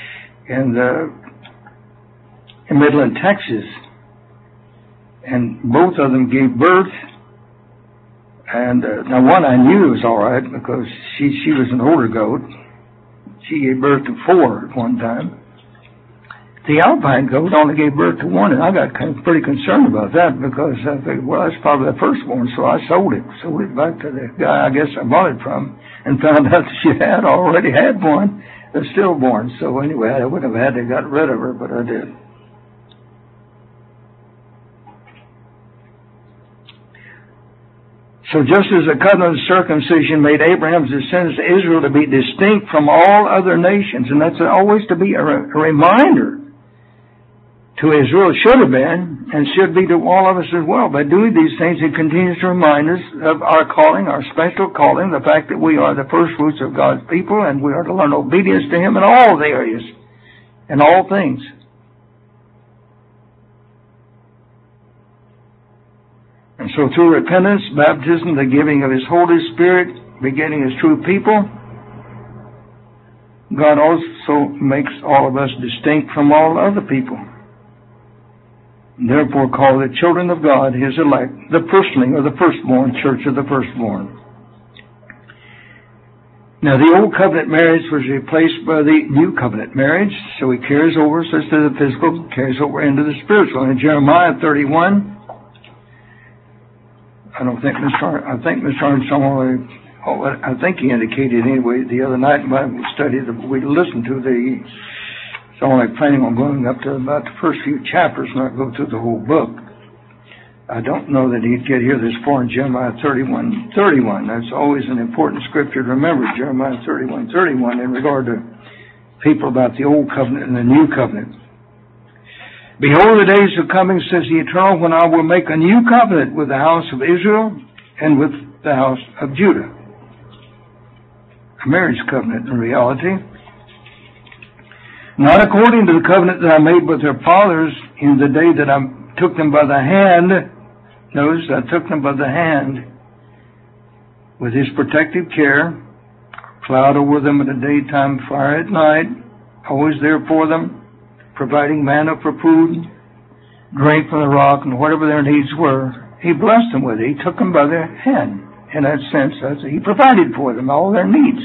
Midland, Texas. And both of them gave birth. And now one I knew was all right because she was an older goat. She gave birth to 4 at one time. The Alpine goat only gave birth to 1, and I got pretty concerned about that because I figured, well, that's probably the firstborn, so I sold it back to the guy I guess I bought it from, and found out that she had already had one, a stillborn. So anyway, I wouldn't have had to got rid of her, but I did. So just as the covenant of circumcision made Abraham's descendants to Israel to be distinct from all other nations, and that's always to be a reminder to Israel, should have been, and should be to all of us as well. By doing these things, it continues to remind us of our calling, our special calling, the fact that we are the first fruits of God's people, and we are to learn obedience to Him in all the areas, in all things. And so through repentance, baptism, the giving of His Holy Spirit, beginning as true people, God also makes all of us distinct from all other people. And therefore call the children of God His elect, the firstling or the firstborn, church of the firstborn. Now the old covenant marriage was replaced by the new covenant marriage, so it carries over, so it's to the physical, carries over into the spiritual. In Jeremiah 31, I think he indicated anyway the other night in Bible study that we listened to so I'm only planning on going up to about the first few chapters, not go through the whole book. I don't know that he'd get here this far in Jeremiah 31:31. That's always an important scripture to remember, Jeremiah 31:31, in regard to people about the old covenant and the new covenant. Behold, the days are coming, says the Eternal, when I will make a new covenant with the house of Israel and with the house of Judah. A marriage covenant in reality. Not according to the covenant that I made with their fathers in the day that I took them by the hand. Notice, I took them by the hand with His protective care, cloud over them in the daytime, fire at night, always there for them, providing manna for food, drink from the rock, and whatever their needs were. He blessed them with it. He took them by their hand. In that sense, He provided for them all their needs,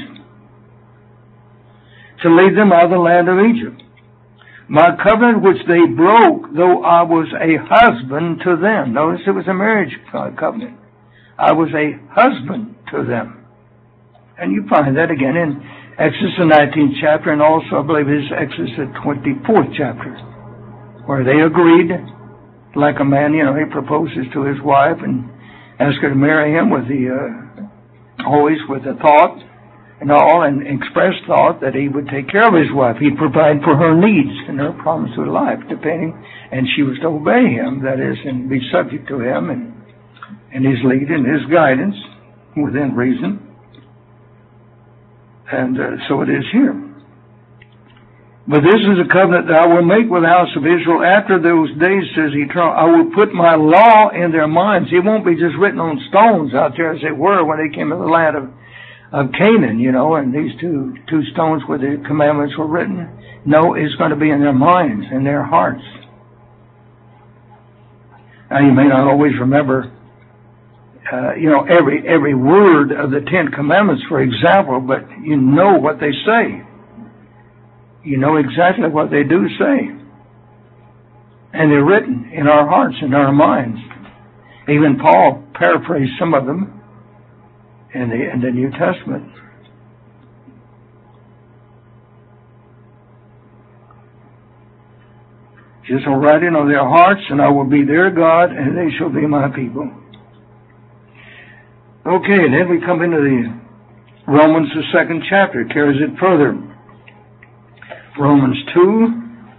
to lead them out of the land of Egypt. My covenant which they broke, though I was a husband to them. Notice it was a marriage covenant. I was a husband to them. And you find that again in Exodus the 19th chapter, and also I believe it is Exodus the 24th chapter, where they agreed, like a man, he proposes to his wife and asks her to marry him with always with the thought and all, and expressed thought that he would take care of his wife. He'd provide for her needs and her promise of life, and she was to obey him, that is, and be subject to him and his lead and his guidance within reason. And so it is here. But this is a covenant that I will make with the house of Israel after those days, says the Eternal. I will put my law in their minds. It won't be just written on stones out there as they were when they came to the land of Canaan, and these two stones where the commandments were written. No, it's going to be in their minds, in their hearts. Now, you may not always remember, every word of the 10 Commandments, for example, but you know what they say. You know exactly what they do say. And they're written in our hearts and our minds. Even Paul paraphrased some of them in the New Testament. Just will write it on their hearts, and I will be their God, and they shall be my people. Okay, and then we come into the Romans, the 2nd chapter. It carries it further. Romans 2.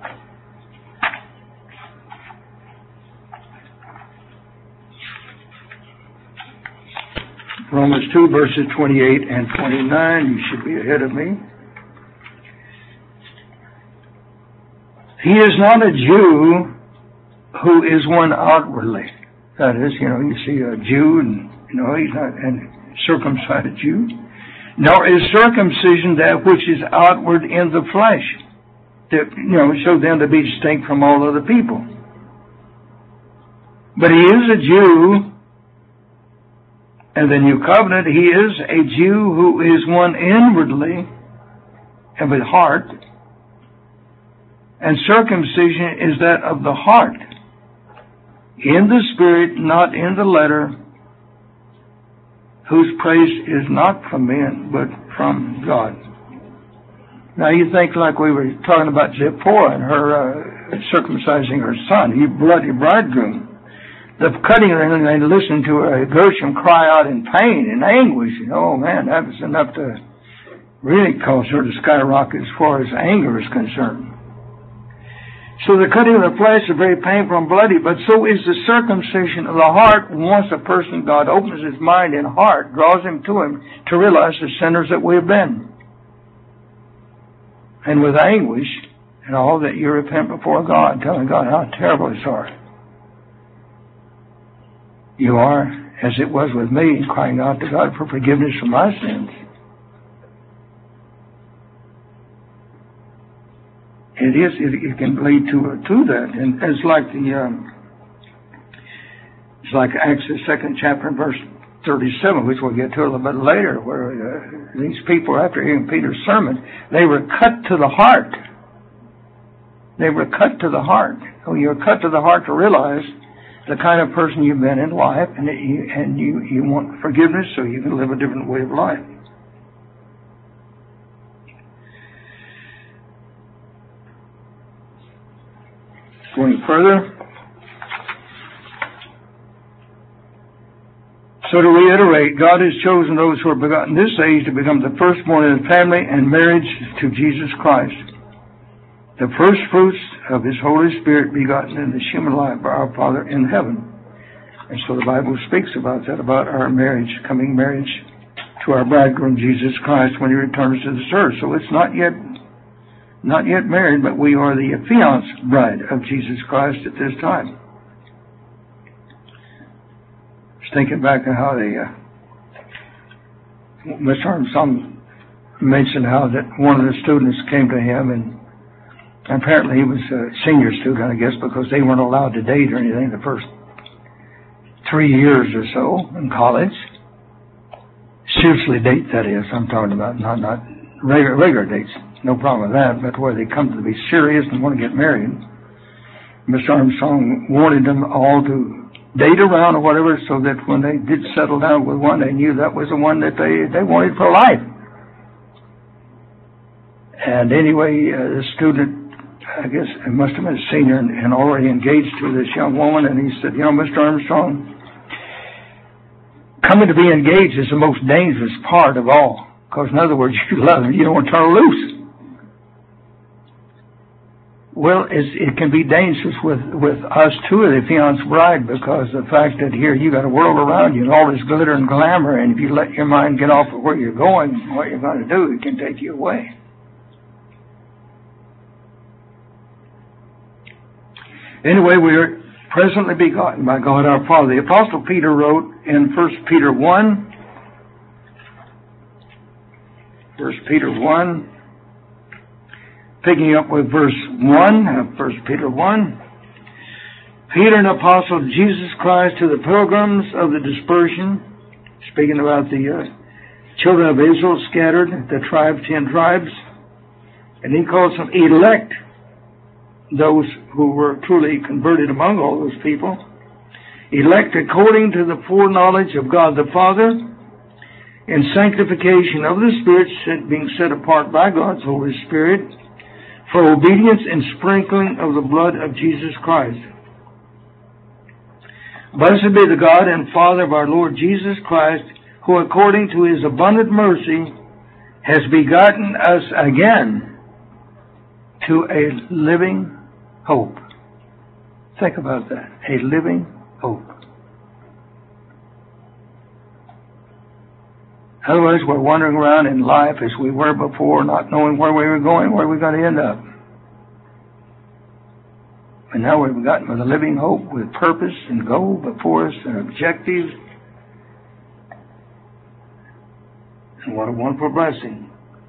Romans 2, verses 28 and 29. You should be ahead of me. He is not a Jew who is one outwardly. That is, you see a Jew and, he's not a circumcised Jew. Nor is circumcision that which is outward in the flesh. That, show them to be distinct from all other people. But he is a Jew. And the new covenant, he is a Jew who is one inwardly and with heart. And circumcision is that of the heart, in the spirit, not in the letter, whose praise is not from men, but from God. Now you think like we were talking about Zipporah and her circumcising her son, you bloody bridegroom. The cutting and they listened to Gershom cry out in pain and anguish. Oh man, that was enough to really cause her to skyrocket as far as anger is concerned. So the cutting of the flesh is very painful and bloody, but so is the circumcision of the heart. Once a person, God opens his mind and heart, draws him to realize the sinners that we have been. And with anguish and all that you repent before God, telling God how terribly sorry you are, as it was with me, crying out to God for forgiveness for my sins. It can lead to that, and it's like Acts the 2nd chapter, verse 37, which we'll get to a little bit later, where these people, after hearing Peter's sermon, they were cut to the heart. They were cut to the heart. So you're cut to the heart to realize the kind of person you've been in life, and you want forgiveness so you can live a different way of life. Going further. So to reiterate, God has chosen those who are begotten this age to become the firstborn in the family and marriage to Jesus Christ, the first fruits of His Holy Spirit begotten in the human life by our Father in heaven. And so the Bible speaks about that, about our marriage, coming marriage to our bridegroom Jesus Christ when He returns to this earth. So it's not yet married, but we are the affianced bride of Jesus Christ at this time. Just thinking back to how Mr. Armstrong mentioned how that one of the students came to him, and apparently he was a senior student, I guess, because they weren't allowed to date or anything the first 3 years or so in college. Seriously date, that is, I'm talking about, not regular dates. No problem with that, but where they come to be serious and want to get married. Mr. Armstrong wanted them all to date around or whatever, so that when they did settle down with one, they knew that was the one that they wanted for life. And anyway, the student, I guess it must have been a senior and already engaged to this young woman, and he said, Mr. Armstrong, coming to be engaged is the most dangerous part of all. Because in other words, you love them, you don't want to turn her loose. Well, it can be dangerous with us too, the fiancé bride, because the fact that here you got a world around you and all this glitter and glamour, and if you let your mind get off of where you're going, what you're going to do, it can take you away. Anyway, we are presently begotten by God our Father. The Apostle Peter wrote in 1 Peter 1, 1 Peter 1, picking up with verse 1 of 1 Peter 1. Peter, an apostle of Jesus Christ, to the pilgrims of the dispersion, speaking about the children of Israel scattered, the 10 tribes, and he calls them elect, those who were truly converted among all those people, elect according to the foreknowledge of God the Father, in sanctification of the Spirit, being set apart by God's Holy Spirit, for obedience and sprinkling of the blood of Jesus Christ. Blessed be the God and Father of our Lord Jesus Christ, who according to His abundant mercy has begotten us again to a living hope. Think about that. A living hope. Otherwise, we're wandering around in life as we were before, not knowing where we were going, where we're going to end up. And now we've gotten with a living hope with purpose and goal before us and objective. And what a wonderful blessing.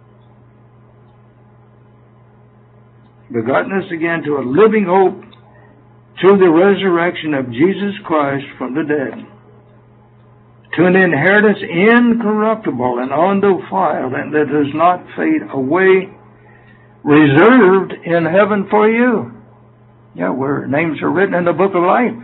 Begotten us again to a living hope through the resurrection of Jesus Christ from the dead, to an inheritance incorruptible and undefiled and that does not fade away, reserved in heaven for you. Yeah, where names are written in the book of life.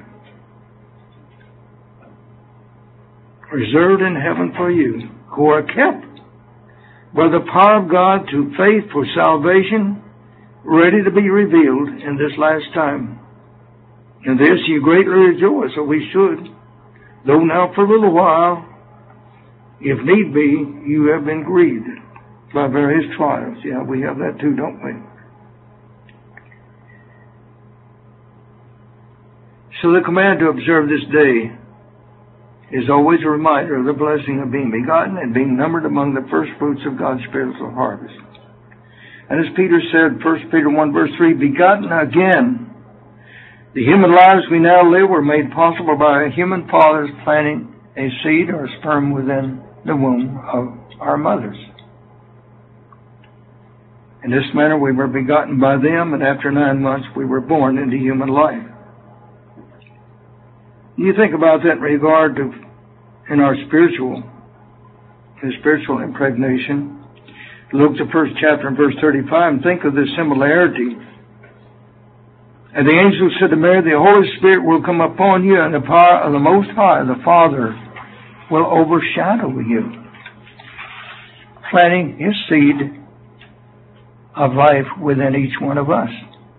Reserved in heaven for you, who are kept by the power of God to faith for salvation, ready to be revealed in this last time. In this you greatly rejoice, so we should, though now for a little while, if need be, you have been grieved by various trials. Yeah, we have that too, don't we? So the command to observe this day is always a reminder of the blessing of being begotten and being numbered among the first fruits of God's spiritual harvest. And as Peter said, 1 Peter 1 verse 3, begotten again. The human lives we now live were made possible by a human father's planting a seed or a sperm within the womb of our mothers. In this manner we were begotten by them, and after 9 months we were born into human life. You think about that in regard to in our spiritual impregnation. Look to 1st chapter and verse 35 and think of the similarity. And the angel said to Mary, the Holy Spirit will come upon you, and the power of the Most High, the Father, will overshadow you, planting His seed of life within each one of us.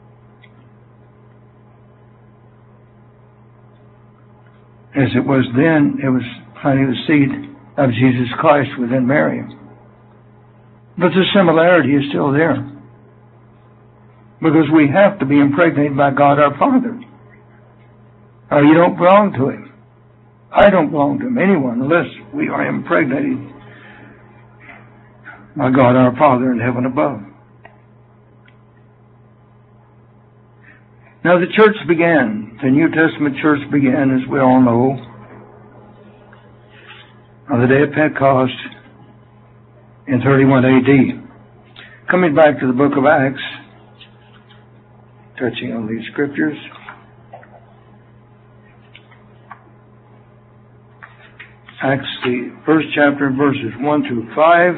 As it was then, it was planting the seed of Jesus Christ within Mary. But the similarity is still there. Because we have to be impregnated by God our Father. Or you don't belong to Him. I don't belong to anyone unless we are impregnated by God our Father in heaven above. Now the church began, the New Testament church began, as we all know, on the day of Pentecost in 31 AD. Coming back to the book of Acts, touching on these scriptures. Acts, the first chapter, verses 1 through 5.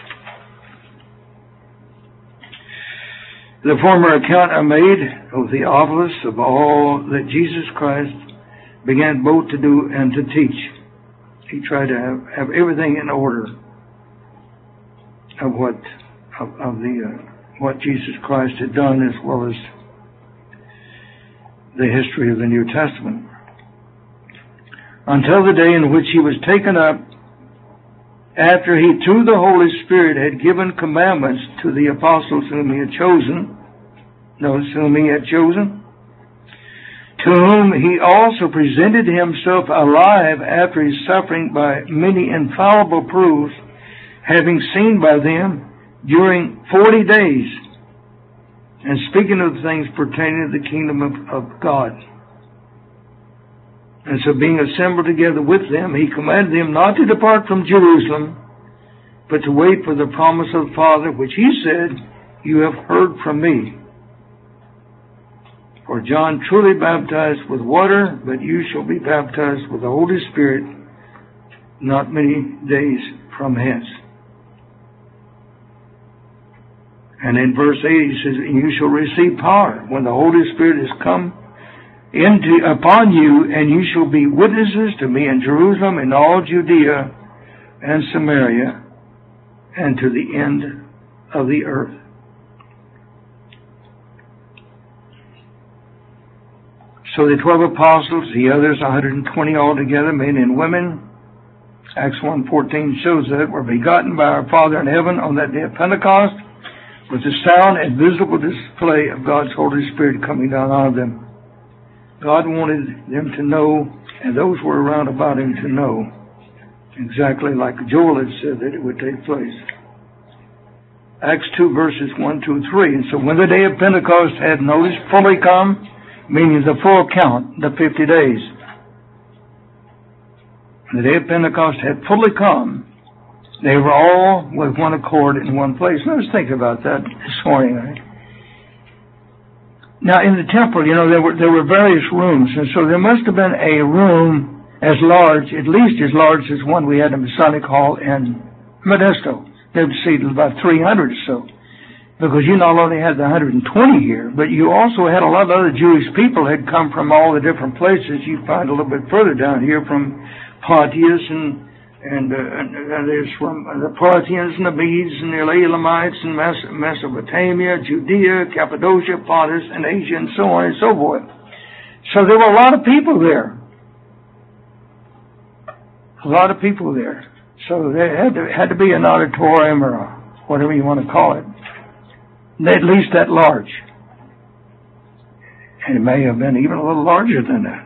The former account I made of Theophilus of all that Jesus Christ began both to do and to teach. He tried to have everything in order of what Jesus Christ had done, as well as the history of the New Testament, until the day in which He was taken up, after He, through the Holy Spirit, had given commandments to the apostles whom He had chosen. Notice whom He had chosen. To whom He also presented Himself alive after His suffering by many infallible proofs, having seen by them during 40 days, and speaking of things pertaining to the kingdom of God. And so being assembled together with them, He commanded them not to depart from Jerusalem, but to wait for the promise of the Father, which He said, you have heard from me. For John truly baptized with water, but you shall be baptized with the Holy Spirit not many days from hence. And in verse 8 He says, and you shall receive power when the Holy Spirit is come upon you, and you shall be witnesses to me in Jerusalem, in all Judea and Samaria, and to the end of the earth. So the 12 apostles, the others, 120 altogether, men and women, Acts 1:14 shows that, were begotten by our Father in heaven on that day of Pentecost with the sound and visible display of God's Holy Spirit coming down on them. God wanted them to know, and those who were around about him to know, exactly like Joel had said that it would take place. Acts 2 verses 1, 2, 3. And so when the day of Pentecost had noticed fully come, meaning the full count, the 50 days, the day of Pentecost had fully come, they were all with one accord in one place. Let us think about that this morning. Right? Now, in the temple, there were various rooms, and so there must have been a room as large, at least as large as one we had in Masonic Hall in Modesto. They would seated about 300 or so, because you not only had the 120 here, but you also had a lot of other Jewish people had come from all the different places. You find a little bit further down here from Pontius and there's from the Parthians and the Medes and the Elamites and Mesopotamia, Judea, Cappadocia, Pontus, and Asia, and so on and so forth. So there were a lot of people there. A lot of people there. So there had to be an auditorium or whatever you want to call it, at least that large. And it may have been even a little larger than that.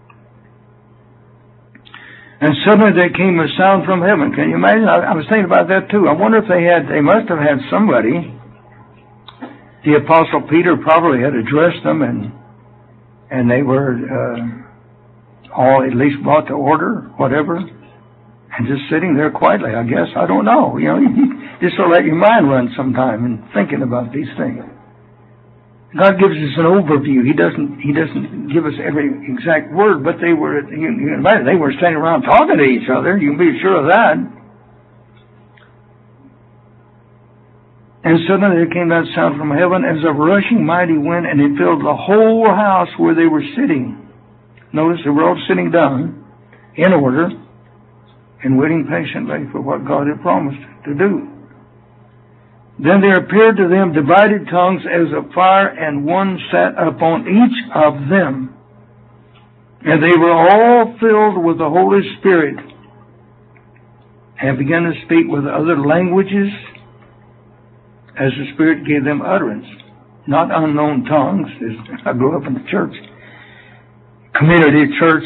And suddenly there came a sound from heaven. Can you imagine? I was thinking about that too. I wonder if they must have had somebody. The Apostle Peter probably had addressed them, and they were all at least brought to order, whatever, and just sitting there quietly, I guess. I don't know. Just to let your mind run sometime in thinking about these things. God gives us an overview. He doesn't give us every exact word, but they were standing around talking to each other. You can be sure of that. And suddenly there came that sound from heaven as of rushing mighty wind, and it filled the whole house where they were sitting. Notice they were all sitting down in order and waiting patiently for what God had promised to do. Then there appeared to them divided tongues as of fire, and one sat upon each of them. And they were all filled with the Holy Spirit, and began to speak with other languages as the Spirit gave them utterance. Not unknown tongues. I grew up in the church, community church,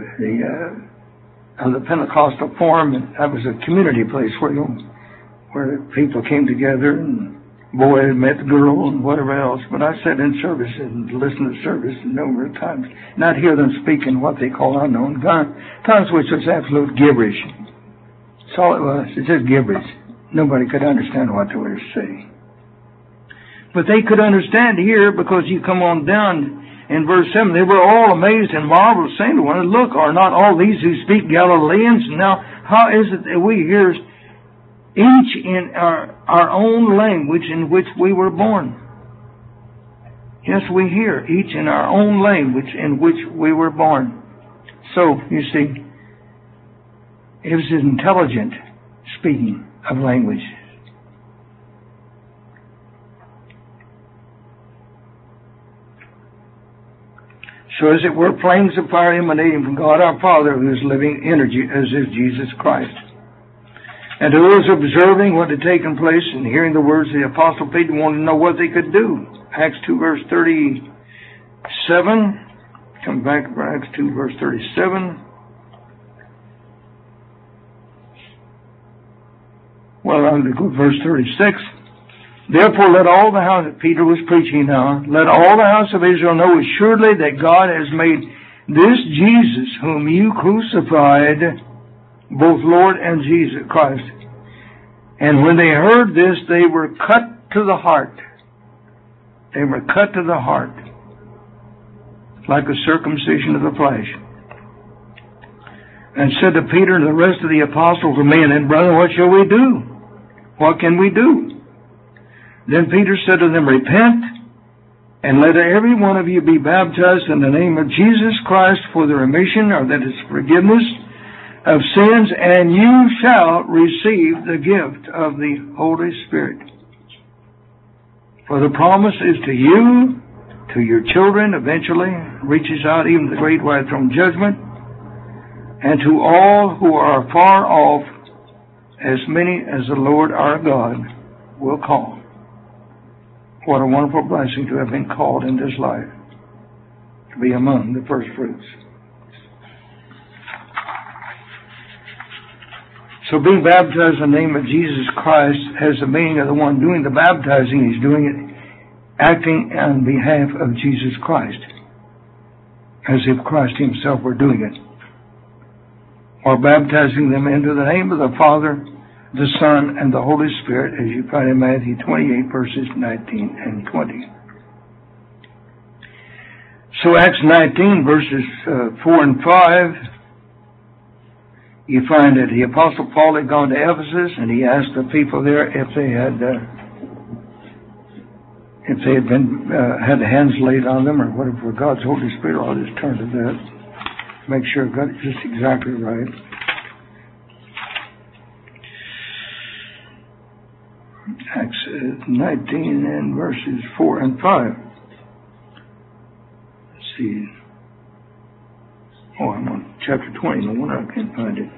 the Pentecostal Forum, and that was a community place where people came together, and boy met the girl and whatever else. But I sat in service and listened to service a number of times, not hear them speaking what they call unknown tongues, which was absolute gibberish. That's all it was. It's just gibberish. Nobody could understand what they were saying. But they could understand here, because you come on down in verse 7, they were all amazed and marveled, saying to one another, "Look, are not all these who speak Galileans? Now, how is it that we hear each in our own language in which we were born?" Yes, we hear each in our own language in which we were born. So, you see, it was intelligent speaking of language. So as it were, flames of fire emanating from God our Father, who is living energy, as is Jesus Christ. And to those observing what had taken place and hearing the words of the Apostle Peter, wanted to know what they could do. Acts 2 verse 37. Come back to Acts 2 verse 37. Well, I'm going to go to verse 36. Therefore let all the house, Peter was preaching now, let all the house of Israel know assuredly that God has made this Jesus, whom you crucified, both Lord and Jesus Christ. And when they heard this, they were cut to the heart. They were cut to the heart, like a circumcision of the flesh. And said to Peter and the rest of the apostles and men, "And brother, what shall we do? What can we do?" Then Peter said to them, "Repent, and let every one of you be baptized in the name of Jesus Christ for the remission," or that is forgiveness, "of sins, and you shall receive the gift of the Holy Spirit. For the promise is to you to your children eventually, reaches out even to the great white throne judgment, and to all who are far off, as many as the Lord our God will call. What a wonderful blessing to have been called in this life, to be among the first fruits. So being baptized in the name of Jesus Christ has the meaning of the one doing the baptizing. He's doing it acting on behalf of Jesus Christ, as if Christ himself were doing it. Or baptizing them into the name of the Father, the Son, and the Holy Spirit, as you find in Matthew 28, verses 19 and 20. So Acts 19, verses 4 and 5, you find that the Apostle Paul had gone to Ephesus, and he asked the people there if they had been had hands laid on them, or whatever, for God's Holy Spirit. I'll just turn to that, make sure I got it just exactly right. Acts 19 and verses 4 and 5. Let's see. Oh, I'm on chapter 20. No wonder I can't find it.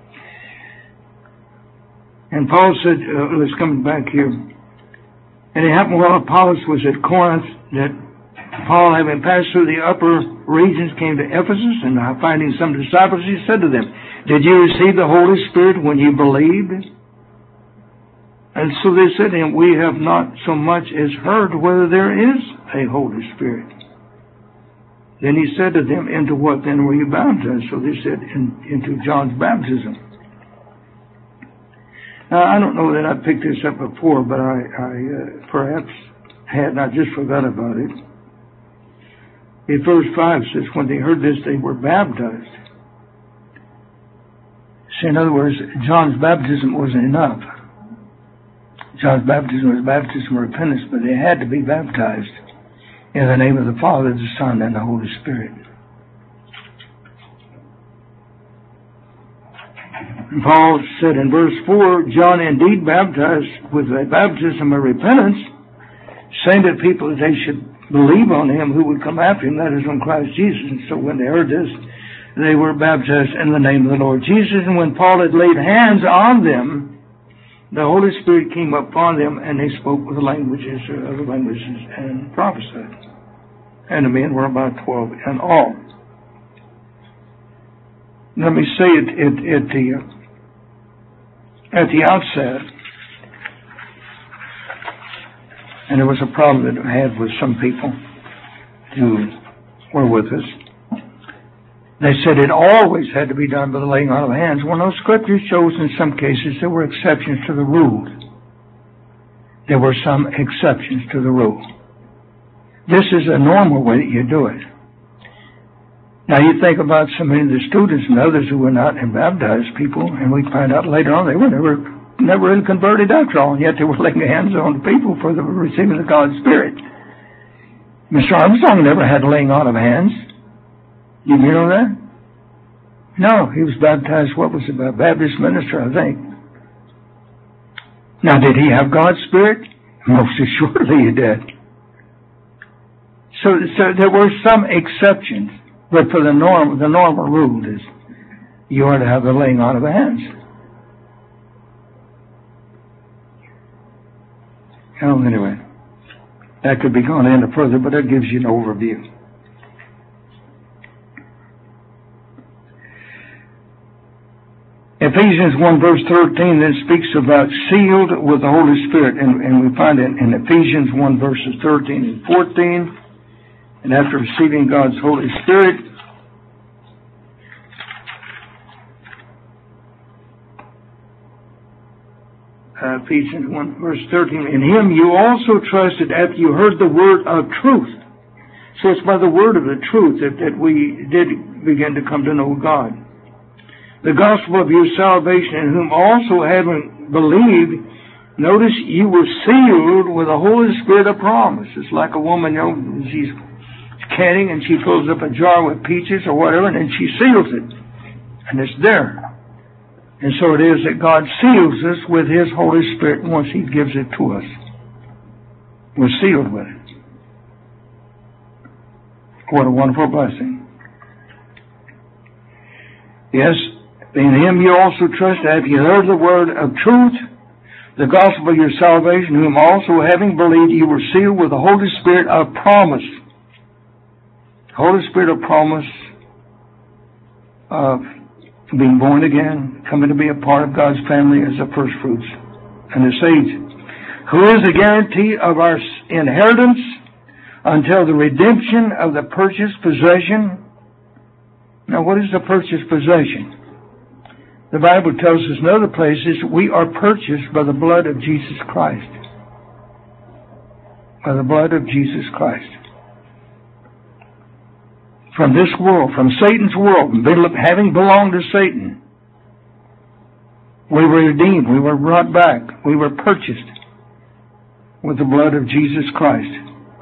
And Paul said, let's come back here. And it happened while Apollos was at Corinth that Paul, having passed through the upper regions, came to Ephesus, and finding some disciples, he said to them, did you receive the Holy Spirit when you believed? And so they said to him, we have not so much as heard whether there is a Holy Spirit. Then he said to them, into what then were you baptized? So they said, into John's baptism. Now, I don't know that I picked this up before, but I perhaps had, and I just forgot about it. In verse 5 says, when they heard this, they were baptized. So in other words, John's baptism wasn't enough. John's baptism was baptism of repentance, but they had to be baptized in the name of the Father, the Son, and the Holy Spirit. And Paul said in verse 4, John indeed baptized with a baptism of repentance, saying to people that they should believe on him who would come after him, that is, on Christ Jesus. And so when they heard this, they were baptized in the name of the Lord Jesus. And when Paul had laid hands on them, the Holy Spirit came upon them, and they spoke with the languages and prophesied. And the men were about 12 in all. Let me say it at the outset, and there was a problem that I had with some people who were with us. They said it always had to be done by the laying on of hands. Well, no, Scripture shows in some cases there were exceptions to the rule. There were some exceptions to the rule. This is a normal way that you do it. Now, you think about so many of the students and others who were not baptized people, and we find out later on they were never converted after all, and yet they were laying hands on people for the receiving of God's Spirit. Mr. Armstrong never had laying on of hands. You know that? No, he was baptized, what was it, by a Baptist minister, I think. Now, did he have God's Spirit? Most assuredly he did. So there were some exceptions, but for the normal rule is you are to have the laying on of the hands. Well, anyway, that could be gone into further, but that gives you an overview. Ephesians 1 verse 13 then speaks about sealed with the Holy Spirit, and we find it in Ephesians 1 verses 13 and 14. And after receiving God's Holy Spirit, Ephesians 1 verse 13, in him you also trusted after you heard the word of truth. So it's by the word of the truth that we did begin to come to know God. The gospel of your salvation, in whom also having believed, notice you were sealed with the Holy Spirit of promise. It's like a woman, she's canning and she fills up a jar with peaches or whatever, and then she seals it. And it's there. And so it is that God seals us with His Holy Spirit once He gives it to us. We're sealed with it. What a wonderful blessing. Yes, in Him you also trust, that if you heard the word of truth, the gospel of your salvation, whom also having believed you were sealed with the Holy Spirit of promise. Holy Spirit of promise of being born again, coming to be a part of God's family as the first fruits and the seeds, who is the guarantee of our inheritance until the redemption of the purchased possession. Now, what is the purchased possession? The Bible tells us in other places we are purchased by the blood of Jesus Christ. By the blood of Jesus Christ. From this world, from Satan's world, having belonged to Satan, we were redeemed, we were brought back, we were purchased with the blood of Jesus Christ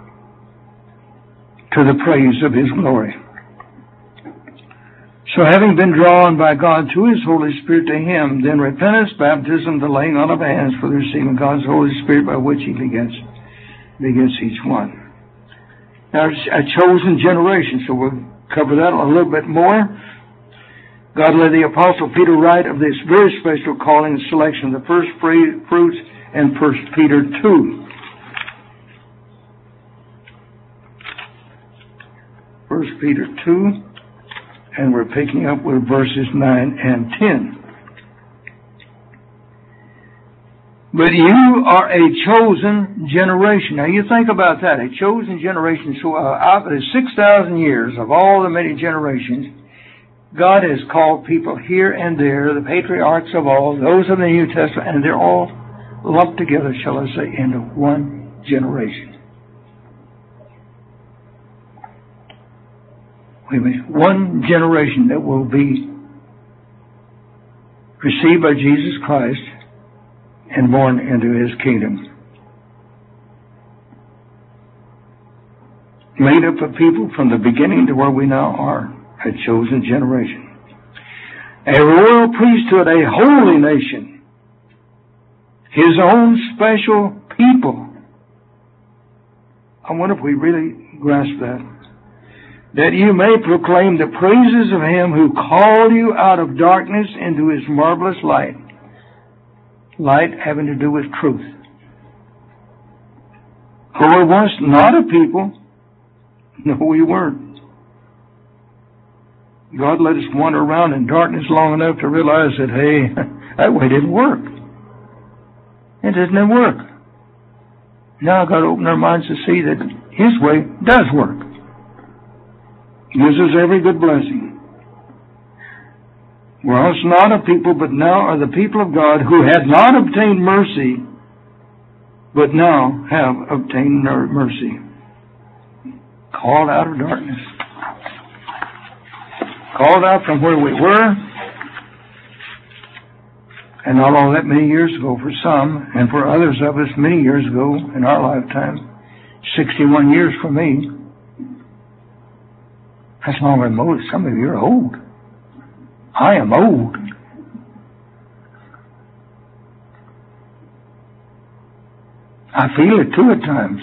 to the praise of His glory. So having been drawn by God through His Holy Spirit to Him, then repentance, baptism, the laying on of hands for the receiving God's Holy Spirit, by which He begets each one. Now, it's a chosen generation, so we'll cover that a little bit more. God let the Apostle Peter write of this very special calling and selection of the first fruits in 1 Peter 2. 1 Peter 2. And we're picking up with verses 9 and 10. But you are a chosen generation. Now you think about that, a chosen generation. So out of the 6,000 years of all the many generations, God has called people here and there, the patriarchs of all, those of the New Testament, and they're all lumped together, shall I say, into one generation. One generation that will be received by Jesus Christ and born into His kingdom. Made up of people from the beginning to where we now are, a chosen generation. A royal priesthood, a holy nation, His own special people. I wonder if we really grasp that. That you may proclaim the praises of Him who called you out of darkness into His marvelous light. Light having to do with truth. Who were once not a people. No, we weren't. God let us wander around in darkness long enough to realize that, hey, that way didn't work. It didn't work. Now God opened our minds to see that His way does work. Gives us every good blessing. We're once not a people, but now are the people of God, who had not obtained mercy, but now have obtained mercy. Called out of darkness. Called out from where we were, and not all that many years ago for some, and for others of us many years ago in our lifetime. 61 years for me. That's longer than most. Some of you are old. I am old. I feel it too at times.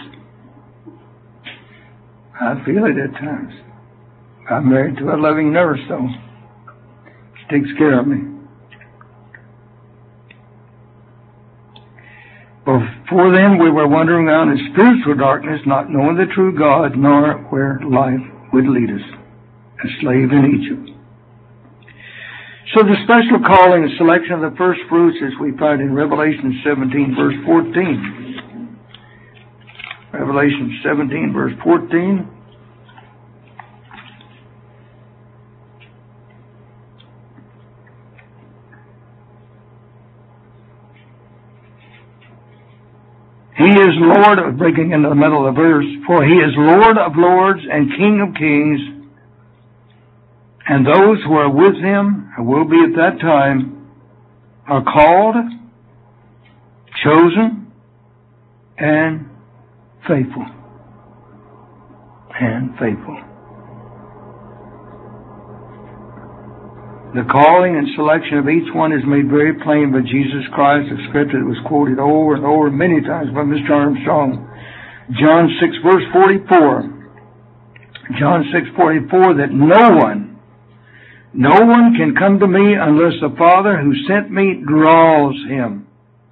I feel it at times. I'm married to a loving nurse, though. She takes care of me. Before then, we were wandering around in spiritual darkness, not knowing the true God, nor where life would lead us. A slave in Egypt. So the special calling and selection of the first fruits, as we find in Revelation 17, verse 14. Revelation 17, verse 14. He is Lord, breaking into the middle of the verse, for He is Lord of lords and King of kings. And those who are with Him, or will be at that time, are called, chosen, and faithful. And faithful. The calling and selection of each one is made very plain by Jesus Christ, a scripture that was quoted over and over many times by Mr. Armstrong. John 6, verse 44. John 6:44, that no one can come to me unless the Father who sent me draws him.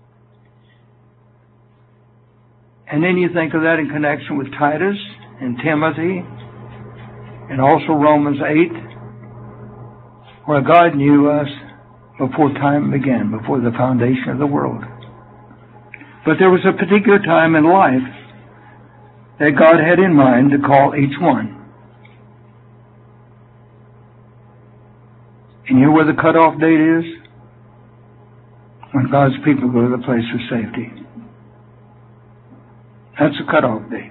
And then you think of that in connection with Titus and Timothy, and also Romans 8, where God knew us before time began, before the foundation of the world. But there was a particular time in life that God had in mind to call each one. And you know where the cutoff date is? When God's people go to the place of safety. That's the cutoff date.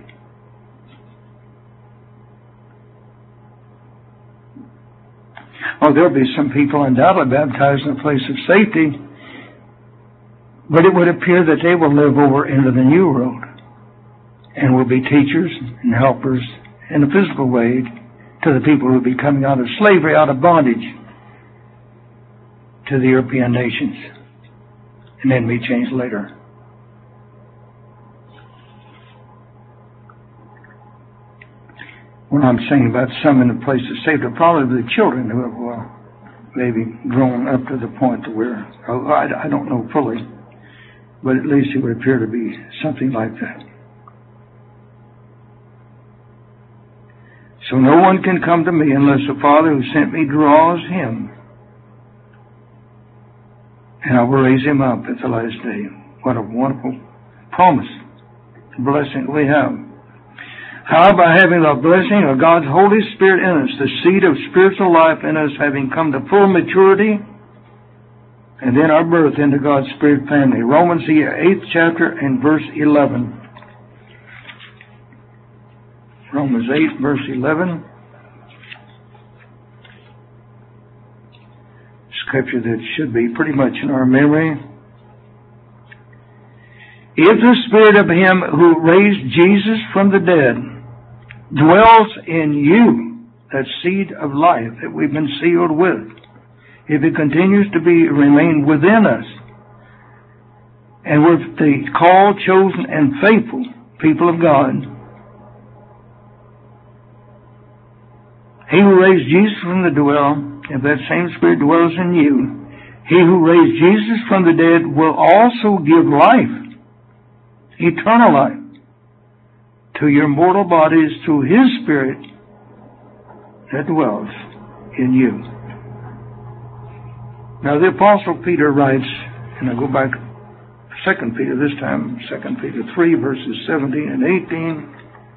Oh, there'll be some people undoubtedly baptized in a place of safety, but it would appear that they will live over into the new world and will be teachers and helpers in a physical way to the people who will be coming out of slavery, out of bondage to the European nations, and then be changed later. When I'm saying about some in the place of safety, probably the children who have maybe grown up to the point to where, I don't know fully, but at least it would appear to be something like that. So no one can come to me unless the Father who sent me draws him, and I will raise him up at the last day. What a wonderful promise, blessing we have. How, by having the blessing of God's Holy Spirit in us, the seed of spiritual life in us, having come to full maturity, and then our birth into God's Spirit family. Romans the 8th chapter and verse 11. Romans 8 verse 11. Scripture that should be pretty much in our memory. If the Spirit of Him who raised Jesus from the dead dwells in you, that seed of life that we've been sealed with, if it continues to remain within us, and we're the called, chosen, and faithful people of God, He who raised Jesus from the dead, if that same Spirit dwells in you, He who raised Jesus from the dead will also give life, eternal life, to your mortal bodies through His Spirit that dwells in you. Now the Apostle Peter writes, and I go back to 2 Peter this time, 2 Peter 3 verses 17 and 18.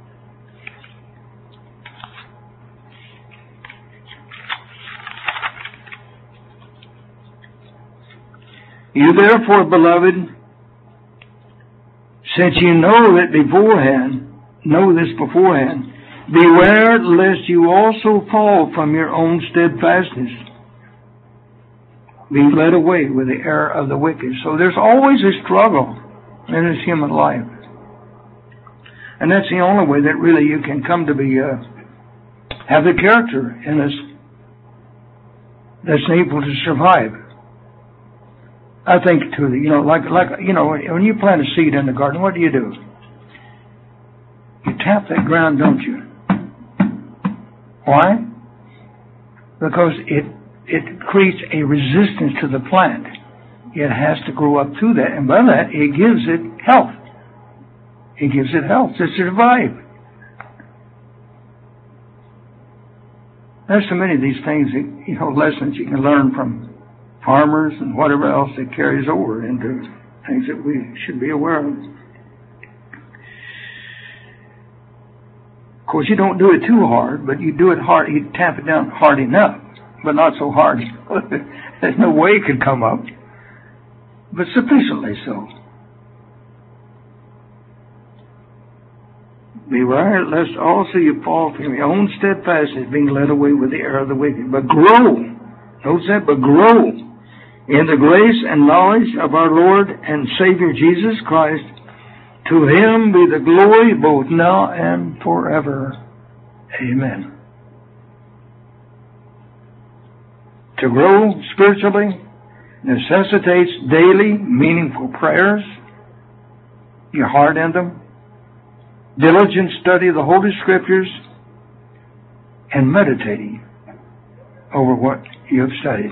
You therefore, beloved, since you know this beforehand, beware lest you also fall from your own steadfastness, being led away with the error of the wicked. So there's always a struggle in this human life. And that's the only way that really you can come to be, have the character in us that's able to survive. I think too, when you plant a seed in the garden, what do? You tap that ground, don't you? Why? Because it creates a resistance to the plant. It has to grow up through that, and by that, it gives it health. It gives it health to survive. There's so many of these things, lessons you can learn from farmers and whatever else that carries over into things that we should be aware of. Of course, you don't do it too hard, but you do it hard. You tap it down hard enough, but not so hard. There's no way it could come up, but sufficiently so. Beware lest also you fall from your own steadfastness, being led away with the error of the wicked. But grow, notice that, but grow in the grace and knowledge of our Lord and Savior Jesus Christ. To Him be the glory both now and forever. Amen. To grow spiritually necessitates daily meaningful prayers, your heart in them, diligent study of the Holy Scriptures, and meditating over what you have studied.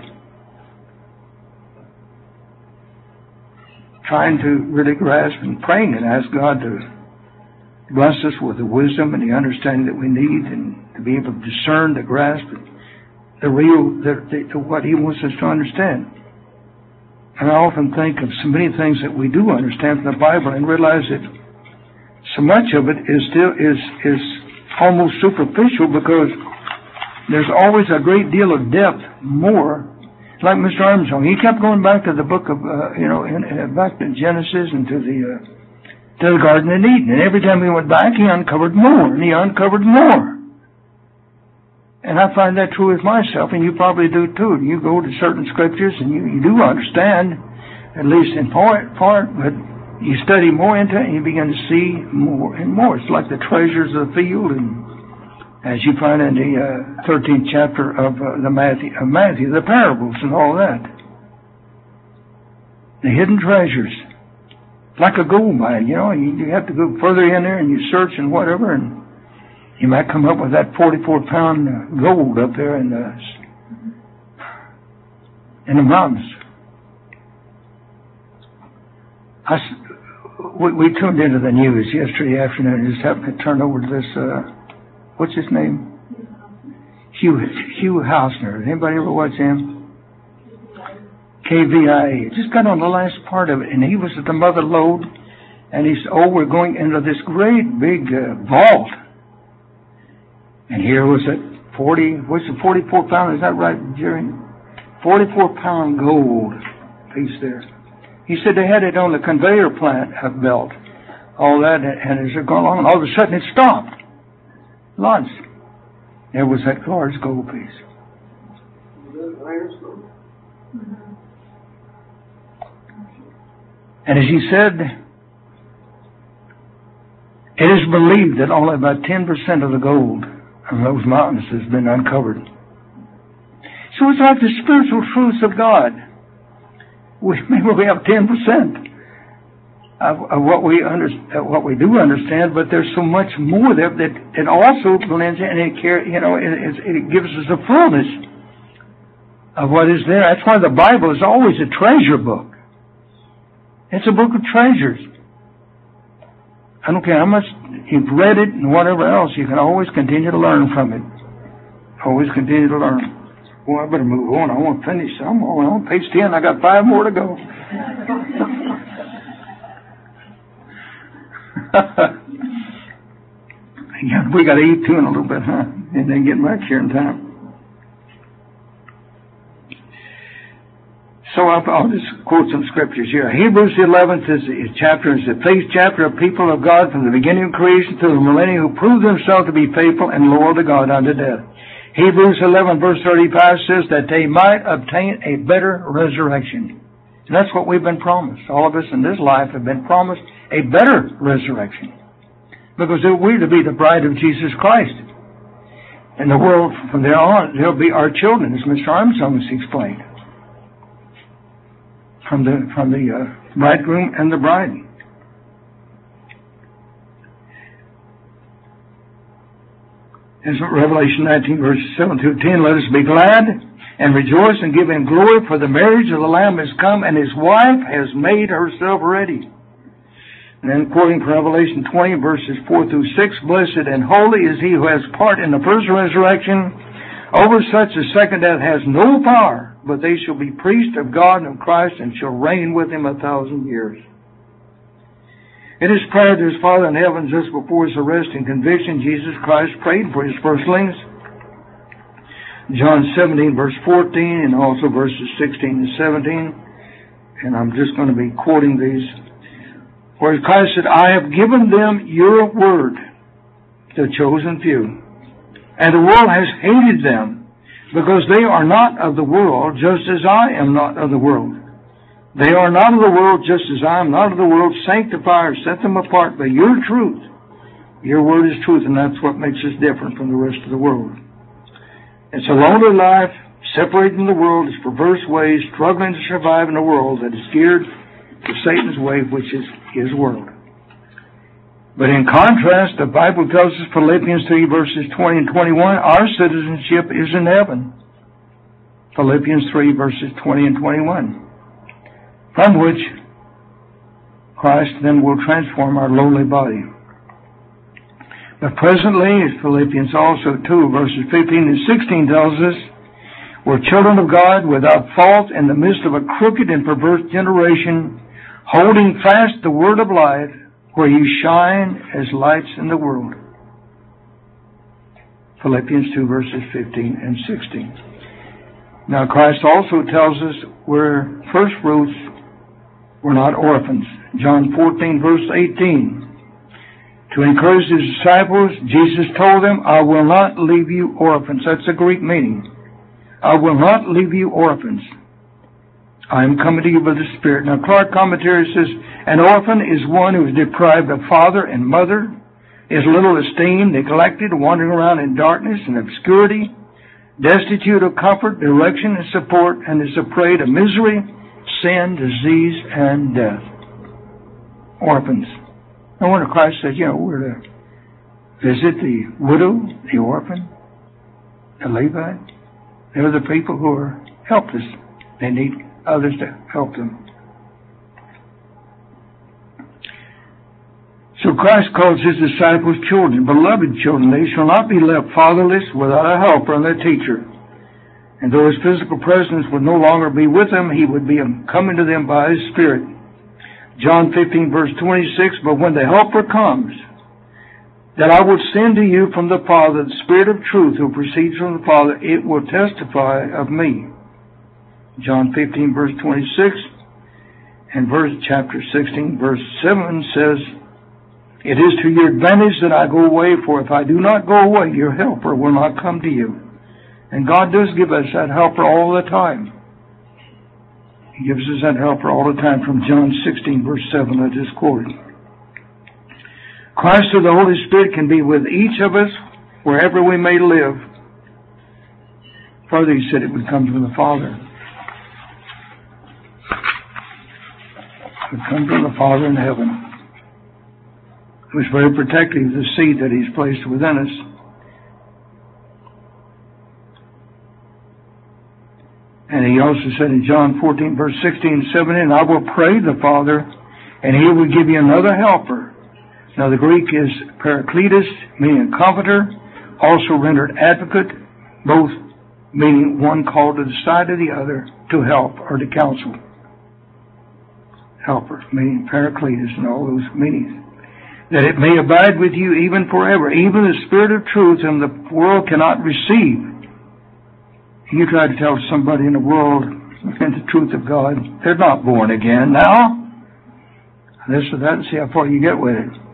Trying to really grasp and praying and ask God to bless us with the wisdom and the understanding that we need, and to be able to discern, to grasp the real, what He wants us to understand. And I often think of so many things that we do understand from the Bible and realize that so much of it is almost superficial, because there's always a great deal of depth, more. Like Mr. Armstrong, he kept going back to the book of, back to Genesis and to the Garden of Eden. And every time he went back, he uncovered more, and he uncovered more. And I find that true with myself, and you probably do too. You go to certain scriptures, and you do understand, at least in part, but you study more into it, and you begin to see more and more. It's like the treasures of the field, and as you find in the 13th chapter of Matthew, the parables and all that. The hidden treasures. Like a gold mine, you have to go further in there and you search and whatever, and you might come up with that 44-pound gold up there in the mountains. We tuned into the news yesterday afternoon. Just happened to turn over to this, what's his name? Hugh Hausner. Anybody ever watch him? KVIA. Just got on the last part of it, and he was at the Mother Lode, and he said, we're going into this great big vault. And here was it 44 pound, is that right, Jerry? 44-pound gold piece there. He said they had it on the conveyor plant belt, all that, and as it gone along, all of a sudden it stopped. Lots. There was that large gold piece. And as he said, it is believed that only about 10% of the gold of those mountains has been uncovered. So it's like the spiritual truths of God. Maybe we have 10% of what we do understand, but there's so much more there that it also blends in, and it gives us a fullness of what is there. That's why the Bible is always a treasure book. It's a book of treasures. I don't care how much you've read it and whatever else, you can always continue to learn from it. Always continue to learn. Well, I better move on. I want to finish some. Oh, on page 10, I got 5 more to go. Yeah, we got to eat too in a little bit, huh? And then get back here in time. So I'll just quote some scriptures here. Hebrews 11th chapter is the faith chapter of people of God from the beginning of creation to the millennium who proved themselves to be faithful and loyal to God unto death. Hebrews 11 verse 35 says that they might obtain a better resurrection. And that's what we've been promised. All of us in this life have been promised a better resurrection. Because we're to be the bride of Jesus Christ. And the world from there on, they'll be our children, as Mr. Armstrong has explained. From the bridegroom and the bride. As Revelation 19 verses 7 through 10, let us be glad and rejoice and give Him glory, for the marriage of the Lamb has come, and His wife has made herself ready. And then quoting from Revelation 20 verses 4 through 6, blessed and holy is he who has part in the first resurrection. Over such the second death has no power, but they shall be priests of God and of Christ, and shall reign with Him 1,000 years. In His prayer to His Father in heaven, just before His arrest and conviction, Jesus Christ prayed for His firstlings. John 17 verse 14, and also verses 16 and 17. And I'm just going to be quoting these. Where Christ said, I have given them your word, the chosen few. And the world has hated them, because they are not of the world, just as I am not of the world. They are not of the world, just as I am not of the world. Sanctify or set them apart by your truth. Your word is truth, and that's what makes us different from the rest of the world. It's a lonely life, separated from the world, its perverse ways, struggling to survive in a world that is geared to Satan's way, which is his world. But in contrast, the Bible tells us, Philippians 3 verses 20 and 21, our citizenship is in heaven. Philippians 3 verses 20 and 21. From which Christ then will transform our lowly body. But presently, as Philippians also 2 verses 15 and 16 tells us, we're children of God without fault in the midst of a crooked and perverse generation, holding fast the word of life, where you shine as lights in the world. Philippians 2 verses 15 and 16. Now Christ also tells us we're first fruits, we're not orphans. John 14 verse 18. To encourage his disciples, Jesus told them, I will not leave you orphans. That's the Greek meaning. I will not leave you orphans. I am coming to you by the Spirit. Now Clark commentary says, an orphan is one who is deprived of father and mother, is little esteemed, neglected, wandering around in darkness and obscurity, destitute of comfort, direction, and support, and is a prey to misery, sin, disease, and death. Orphans. No wonder Christ said, we're to visit the widow, the orphan, the Levite. They're the people who are helpless. They need others to help them. So Christ calls his disciples children, beloved children. They shall not be left fatherless without a helper and a teacher. And though his physical presence would no longer be with them, he would be coming to them by his Spirit. John 15 verse 26, but when the Helper comes, that I will send to you from the Father, the Spirit of truth who proceeds from the Father, it will testify of me. John 15 verse 26 and chapter 16 verse 7 says, it is to your advantage that I go away, for if I do not go away, your helper will not come to you. And God does give us that helper all the time. He gives us that helper all the time from John 16 verse 7 I just quoted. Christ or the Holy Spirit can be with each of us wherever we may live. Further, he said it would come from the Father. It would come from the Father in heaven. It was very protective of the seed that he's placed within us. And he also said in John 14 verse 16 and 17, I will pray the Father, and he will give you another helper. Now the Greek is parakletos, meaning comforter, also rendered advocate, both meaning one called to the side of the other to help or to counsel. Helper, meaning parakletos and all those meanings. That it may abide with you even forever, even the Spirit of truth whom the world cannot receive. You try to tell somebody in the world the truth of God, they're not born again now. This or that, and see how far you get with it.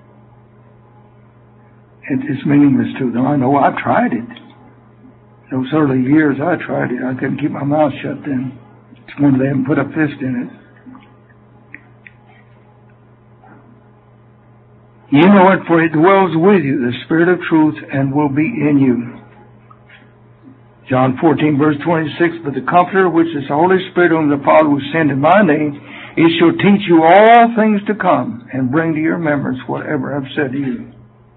It's meaningless to them. I know, I've tried it. Those early years I tried it. I couldn't keep my mouth shut then. It's when they haven't put a fist in it. You know it, for it dwells with you, the Spirit of truth, and will be in you. John 14, verse 26, but the Comforter, which is the Holy Spirit, whom the Father will send in my name, it shall teach you all things to come, and bring to your remembrance whatever I've said to you.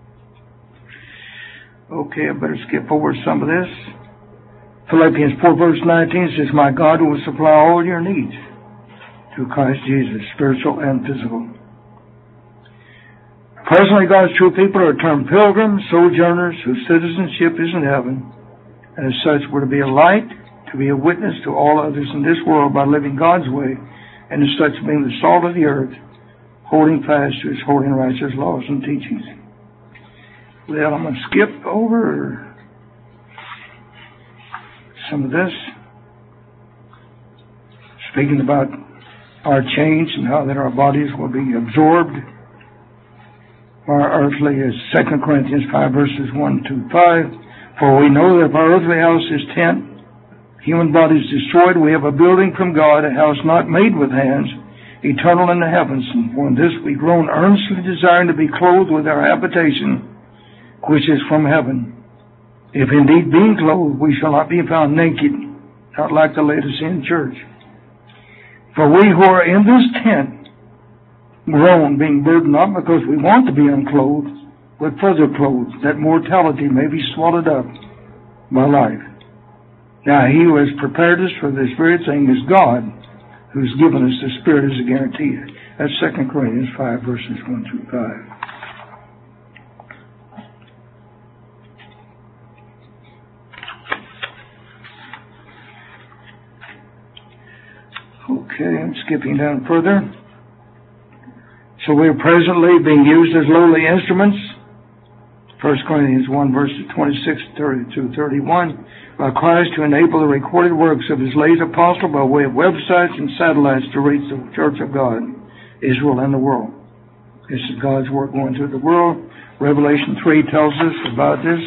Okay, I better skip over some of this. Philippians 4, verse 19 says, my God will supply all your needs through Christ Jesus, spiritual and physical. Presently, God's true people are termed pilgrims, sojourners, whose citizenship is in heaven. And as such, we're to be a light, to be a witness to all others in this world by living God's way, and as such being the salt of the earth, holding fast to his holy and righteous laws and teachings. Well, I'm going to skip over some of this. Speaking about our change and how that our bodies will be absorbed. Our earthly is 2 Corinthians 5 verses 1 to 5. For we know that if our earthly house is tent, human body is destroyed, we have a building from God, a house not made with hands, eternal in the heavens. And for this we groan earnestly desiring to be clothed with our habitation, which is from heaven. If indeed being clothed, we shall not be found naked, not like the Laodicean church. For we who are in this tent groan, being burdened not because we want to be unclothed, but further clothed, that mortality may be swallowed up by life. Now, he who has prepared us for this very thing is God, who's given us the Spirit as a guarantee. That's 2 Corinthians 5, verses 1 through 5. Okay, I'm skipping down further. So we are presently being used as lowly instruments. 1 Corinthians 1, verses 26 through 31. By Christ to enable the recorded works of his late apostle by way of websites and satellites to reach the church of God, Israel, and the world. This is God's work going through the world. Revelation 3 tells us about this.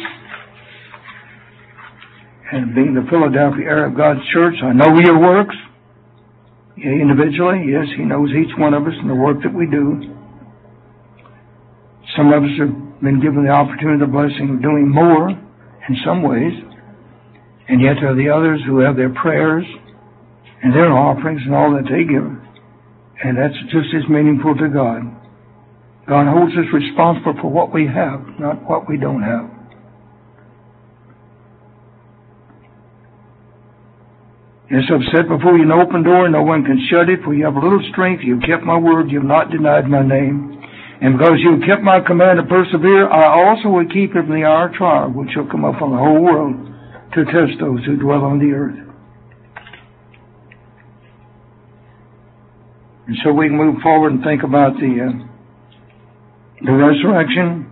And being the Philadelphia area of God's church, I know your works. Individually, yes, he knows each one of us and the work that we do. Some of us have been given the opportunity, the blessing of doing more in some ways. And yet there are the others who have their prayers and their offerings and all that they give. And that's just as meaningful to God. God holds us responsible for what we have, not what we don't have. Yes, I've said before, you an open door, no one can shut it, for you have a little strength, you've kept my word, you've not denied my name. And because you've kept my command to persevere, I also will keep it from the hour of trial, which shall come upon the whole world to test those who dwell on the earth. And so we can move forward and think about the resurrection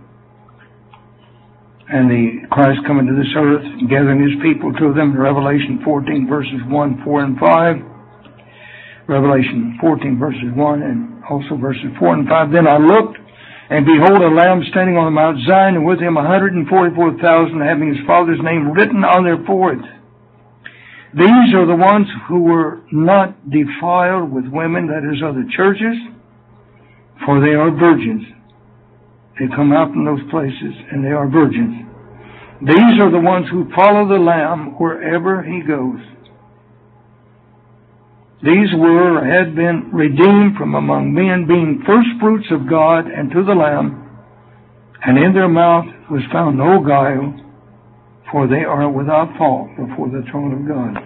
and the Christ coming to this earth and gathering his people to them. Revelation 14 verses 1, 4, and 5. Revelation 14 verses 1 and also verses 4 and 5. Then I looked, and behold, a Lamb standing on Mount Zion, and with him 144,000, having his Father's name written on their foreheads. These are the ones who were not defiled with women, that is, other churches, for they are virgins. They come out from those places, and they are virgins. These are the ones who follow the Lamb wherever he goes. These were or had been redeemed from among men, being firstfruits of God and to the Lamb, and in their mouth was found no guile, for they are without fault before the throne of God.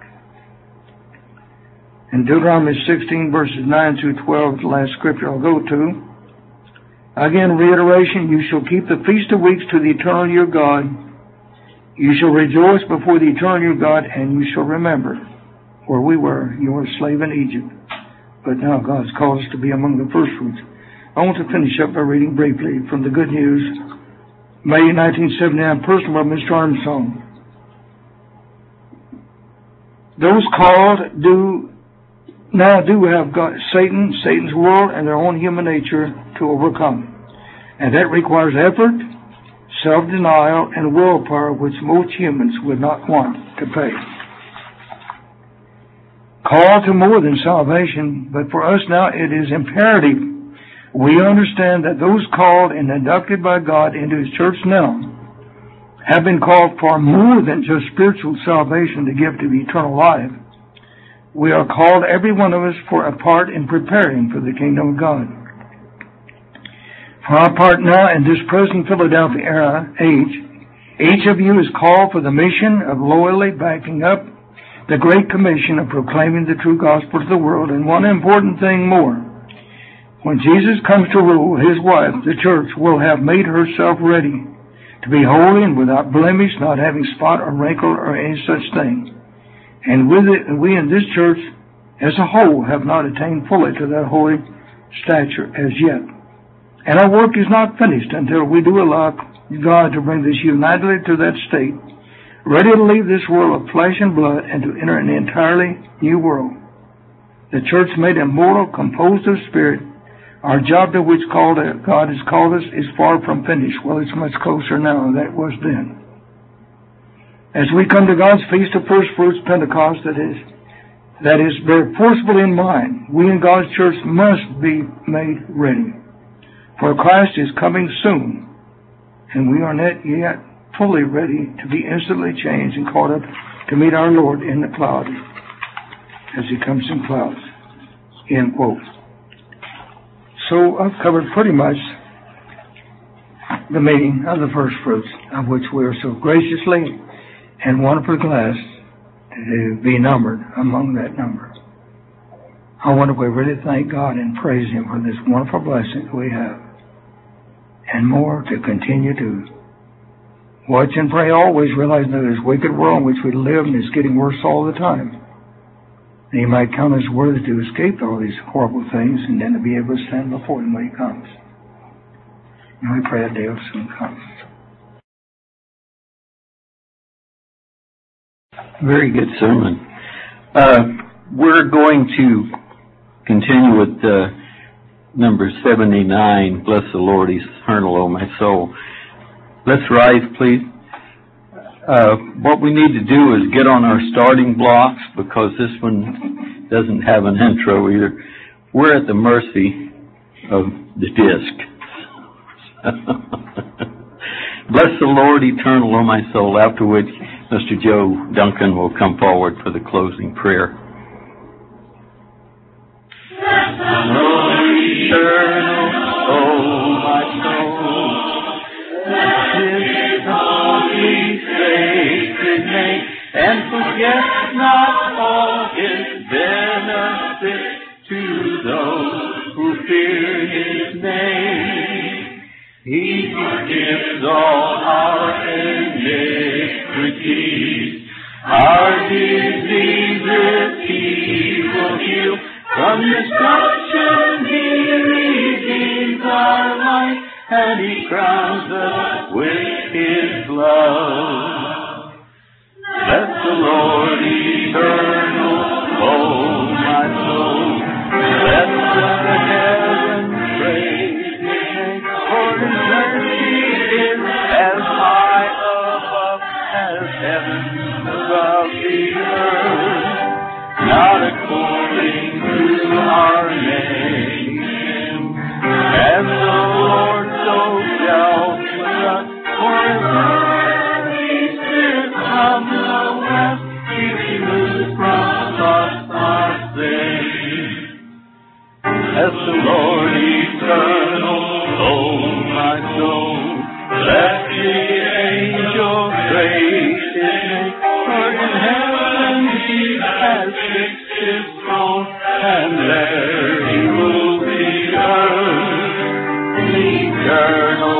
In Deuteronomy 16, verses 9 through 12, the last scripture I'll go to. Again, reiteration, you shall keep the Feast of Weeks to the eternal your God. You shall rejoice before the eternal your God, and you shall remember where we were. You were a slave in Egypt, but now God's called us to be among the firstfruits. I want to finish up by reading briefly from the Good News, May 1979, personal of Mr. Armstrong. Those called now have got Satan's world, and their own human nature to overcome. And that requires effort, self-denial, and willpower, which most humans would not want to pay. Call to more than salvation, but for us now it is imperative we understand that those called and inducted by God into his church now have been called for more than just spiritual salvation, the gift of eternal life. We are called, every one of us, for a part in preparing for the kingdom of God. For our part now in this present Philadelphia age, each of you is called for the mission of loyally backing up the Great Commission of proclaiming the true gospel to the world. And one important thing more. When Jesus comes to rule, his wife, the church, will have made herself ready to be holy and without blemish, not having spot or wrinkle or any such thing. And we in this church as a whole have not attained fully to that holy stature as yet. And our work is not finished until we do allow God to bring us unitedly to that state, ready to leave this world of flesh and blood and to enter an entirely new world. The church made immortal, composed of spirit. Our job to which God has called us is far from finished. Well, it's much closer now than it was then. As we come to God's Feast of First Fruits, Pentecost, that is very forcefully in mind, we in God's church must be made ready. For Christ is coming soon, and we are not yet fully ready to be instantly changed and caught up to meet our Lord in the cloud as he comes in clouds. End quote. So I've covered pretty much the meaning of the first fruits, of which we are so graciously and wonderfully blessed to be numbered among that number. I wonder if we really thank God and praise Him for this wonderful blessing we have, and more to continue to watch and pray, always realizing that this wicked world in which we live and is getting worse all the time. And He might count us worthy to escape all these horrible things and then to be able to stand before Him when He comes. And we pray that day will soon come. Very good sermon. We're going to continue with number 79, Bless the Lord, Eternal, O my soul. Let's rise, please. What we need to do is get on our starting blocks, because this one doesn't have an intro either. We're at the mercy of the disc. Bless the Lord, eternal, O my soul, after which Mr. Joe Duncan will come forward for the closing prayer. Bless the Lord, eternal, O my soul. Bless His holy, sacred name, and forget not all His benefits to those who fear His name. He forgives all our iniquities, our diseases He will heal. From destruction He redeems our life, and He crowns us with His love. Bless the Lord, eternal, O my soul. Let the heavens praise His name, for His mercy is as high above as heaven above the earth. Not according to our nation, as the Lord so dealt with us, for His mercy is from the west, He removes from us our sins. Bless the Lord, eternal, O my soul. Let the angels praise His name, for in heaven He has fixed His throne, and there He rules the earth. Eternal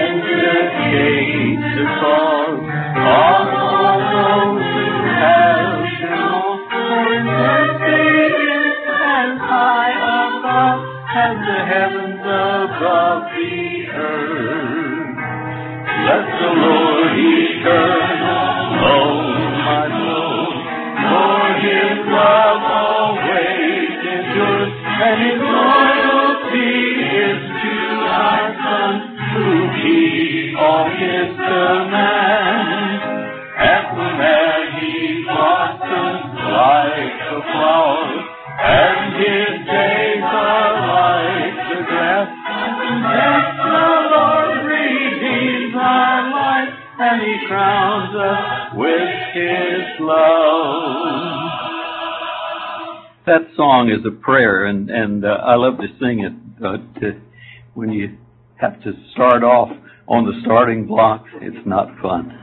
vindicates the cause of all those who have Him all, for His mercy is as high above as the heavens above the earth. Bless the Lord, eternal, O my soul, for His love always endures, and His loyalty is to our sons who keep all His commands. As the man He blossoms like a flower, and His days are like the grass. Yes, the Lord redeems our life, and He crowns us with His love. That song is a prayer, and I love to sing it when you have to start off on the starting blocks. It's not fun.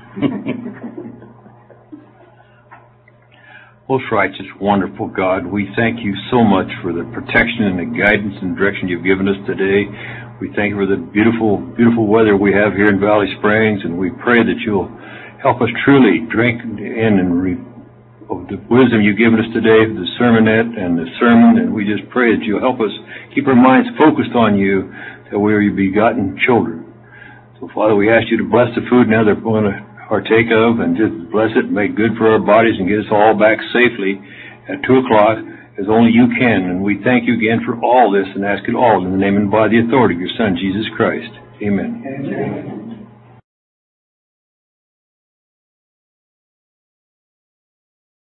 Most righteous, wonderful God, we thank You so much for the protection and the guidance and direction You've given us today. We thank You for the beautiful, beautiful weather we have here in Valley Springs, and we pray that You'll help us truly drink in of the wisdom You've given us today, the sermonette and the sermon, and we just pray that You'll help us keep our minds focused on You, that we are Your begotten children. So, Father, we ask You to bless the food now that we're going to partake of, and just bless it, make good for our bodies, and get us all back safely at 2 o'clock as only You can. And we thank You again for all this and ask it all in the name and by the authority of Your Son, Jesus Christ. Amen. Amen.